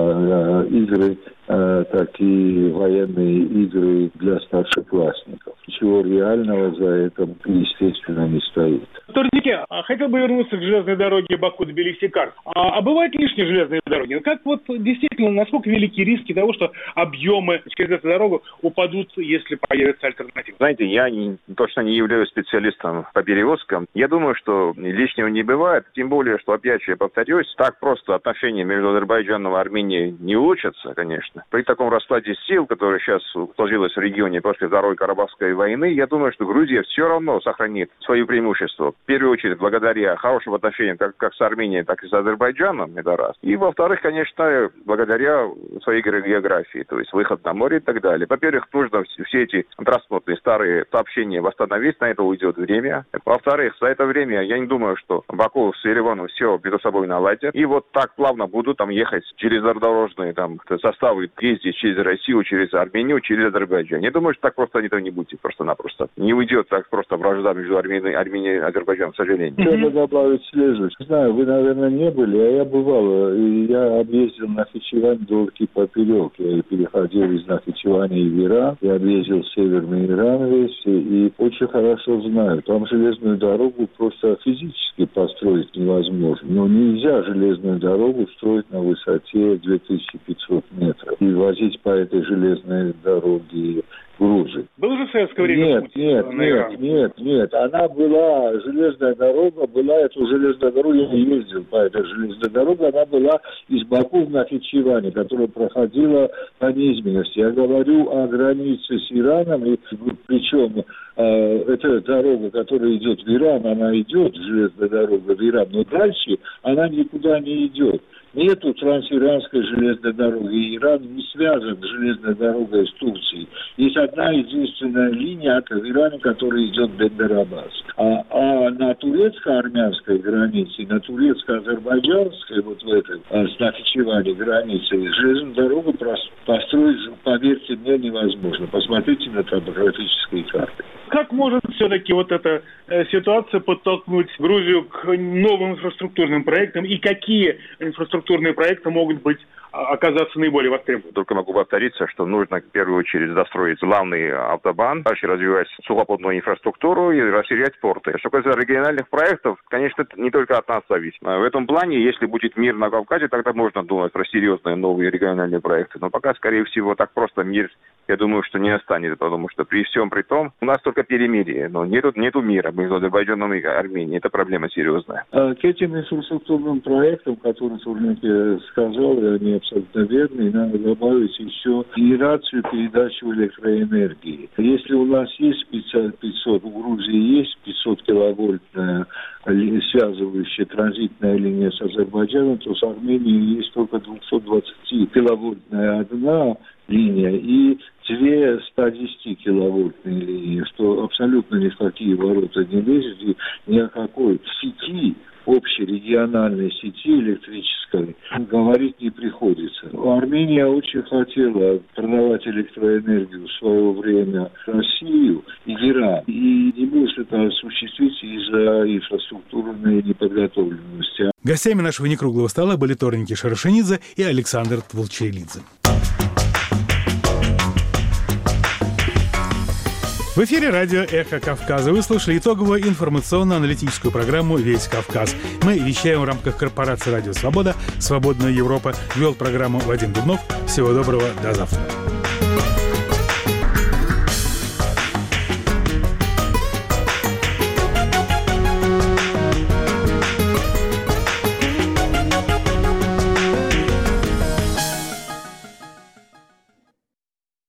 U: э, игры, э, такие военные игры для старшеклассников. Ничего реального за этим, естественно, не стоит.
A: Турнике, хотел бы вернуться к железной дороге Баку-Тбилиси-Карс. А, а бывают лишние железные дороги? Как вот действительно, насколько велики риски того, что объемы через эту дорогу упадут, если появится альтернатива?
T: Знаете, я не, точно не являюсь специалистом по перевозкам. Я думаю, что лишнего не бывает. Тем более, что, опять же, я повторюсь, так просто отношения между Азербайджаном и Арменией не улучшатся, конечно. При таком раскладе сил, который сейчас сложилось в регионе после Второй Карабахской войны, я думаю, что Грузия все равно сохранит свое преимущество. В первую очередь, благодаря хорошим отношениям как, как с Арменией, так и с Азербайджаном, это раз. И, во-вторых, конечно, благодаря своей географии, то есть выход на море и так далее. Во-первых, нужно все эти транспортные старые сообщения восстановить, на это уйдет время. Во-вторых, за это время я не думаю, что Баку с Ереваном все между собой наладят. И вот так плавно будут там ехать через дорожные там, составы, ездить через Россию, через Армению, через Азербайджан. Я думаю, что так просто этого не будет просто-напросто. Не уйдет так просто вражда между Арменией, Арменией и Азербайджаном, к сожалению.
U: Хотел добавить следующее. Не знаю, вы, наверное, не были, а я бывал. И я объездил Нахичевань вдоль и поперек. Я переходил из Нахичевани в Иран. Я объездил Северный Иран весь. И очень хорошо знаю. Там железную дорогу просто физически построить невозможно. Но нельзя железную дорогу строить на высоте две тысячи пятьсот метров. И возить по этой железной дороге грузы.
A: Было же в советское время?
U: Нет, путь, нет, нет, нет, нет. Она была, железная дорога была, эту железную дорогу, я не ездил по этой железной дороге, она была из Баку в Нахичеване, которая проходила по низменности. Я говорю о границе с Ираном, и причем э, эта дорога, которая идет в Иран, она идет, железная дорога в Иран, но дальше она никуда не идет. Нету трансиранской железной дороги. Иран не связан с железной дорогой с Турцией. Есть одна единственная линия в Иране, которая идет в Бендер-Аббас. А, а на турецко-армянской границе, на турецко-азербайджанской, вот в этой, с Нахичевани границе, железную дорогу построить, поверьте мне, невозможно. Посмотрите на топографические карты.
A: как может все-таки вот эта ситуация подтолкнуть Грузию к новым инфраструктурным проектам и какие инфраструктурные проекты могут быть оказаться наиболее востребованными?
T: Только могу повториться, что нужно в первую очередь достроить главный автобан, дальше развивать сухопутную инфраструктуру и расширять порты. Что касается региональных проектов, конечно, это не только от нас зависит. В этом плане, если будет мир на Кавказе, тогда можно думать про серьезные новые региональные проекты. Но пока, скорее всего, так просто мир, я думаю, что не останется, потому что при всем при том, у нас только перемирие, но нету, нету мира между Азербайджаном и Арменией. Это проблема серьезная.
U: А к этим инфраструктурным проектам, которые Сурнеки сказал, они абсолютно верны, надо добавить еще генерацию передачи электроэнергии. Если у нас есть пятьсот, у Грузии есть пятьсот киловольтная связывающая транзитная линия с Азербайджаном, то с Арменией есть только двести двадцать киловольтная одна линия и две сто десять киловольтные линии, что абсолютно ни в какие ворота не лезет, и ни о какой сети, общей региональной сети электрической говорить не приходится. Армения очень хотела продавать электроэнергию в свое время Россию и Иран, и не может это осуществить из-за инфраструктурной неподготовленности.
A: Гостями нашего некруглого стола были Торники Шарашенидзе и Александр Твулчайлидзе. В эфире радио «Эхо Кавказа». Вы слушали итоговую информационно-аналитическую программу «Весь Кавказ». Мы вещаем в рамках корпорации «Радио Свобода», «Свободная Европа». Вел программу Вадим Дубнов. Всего доброго, до завтра.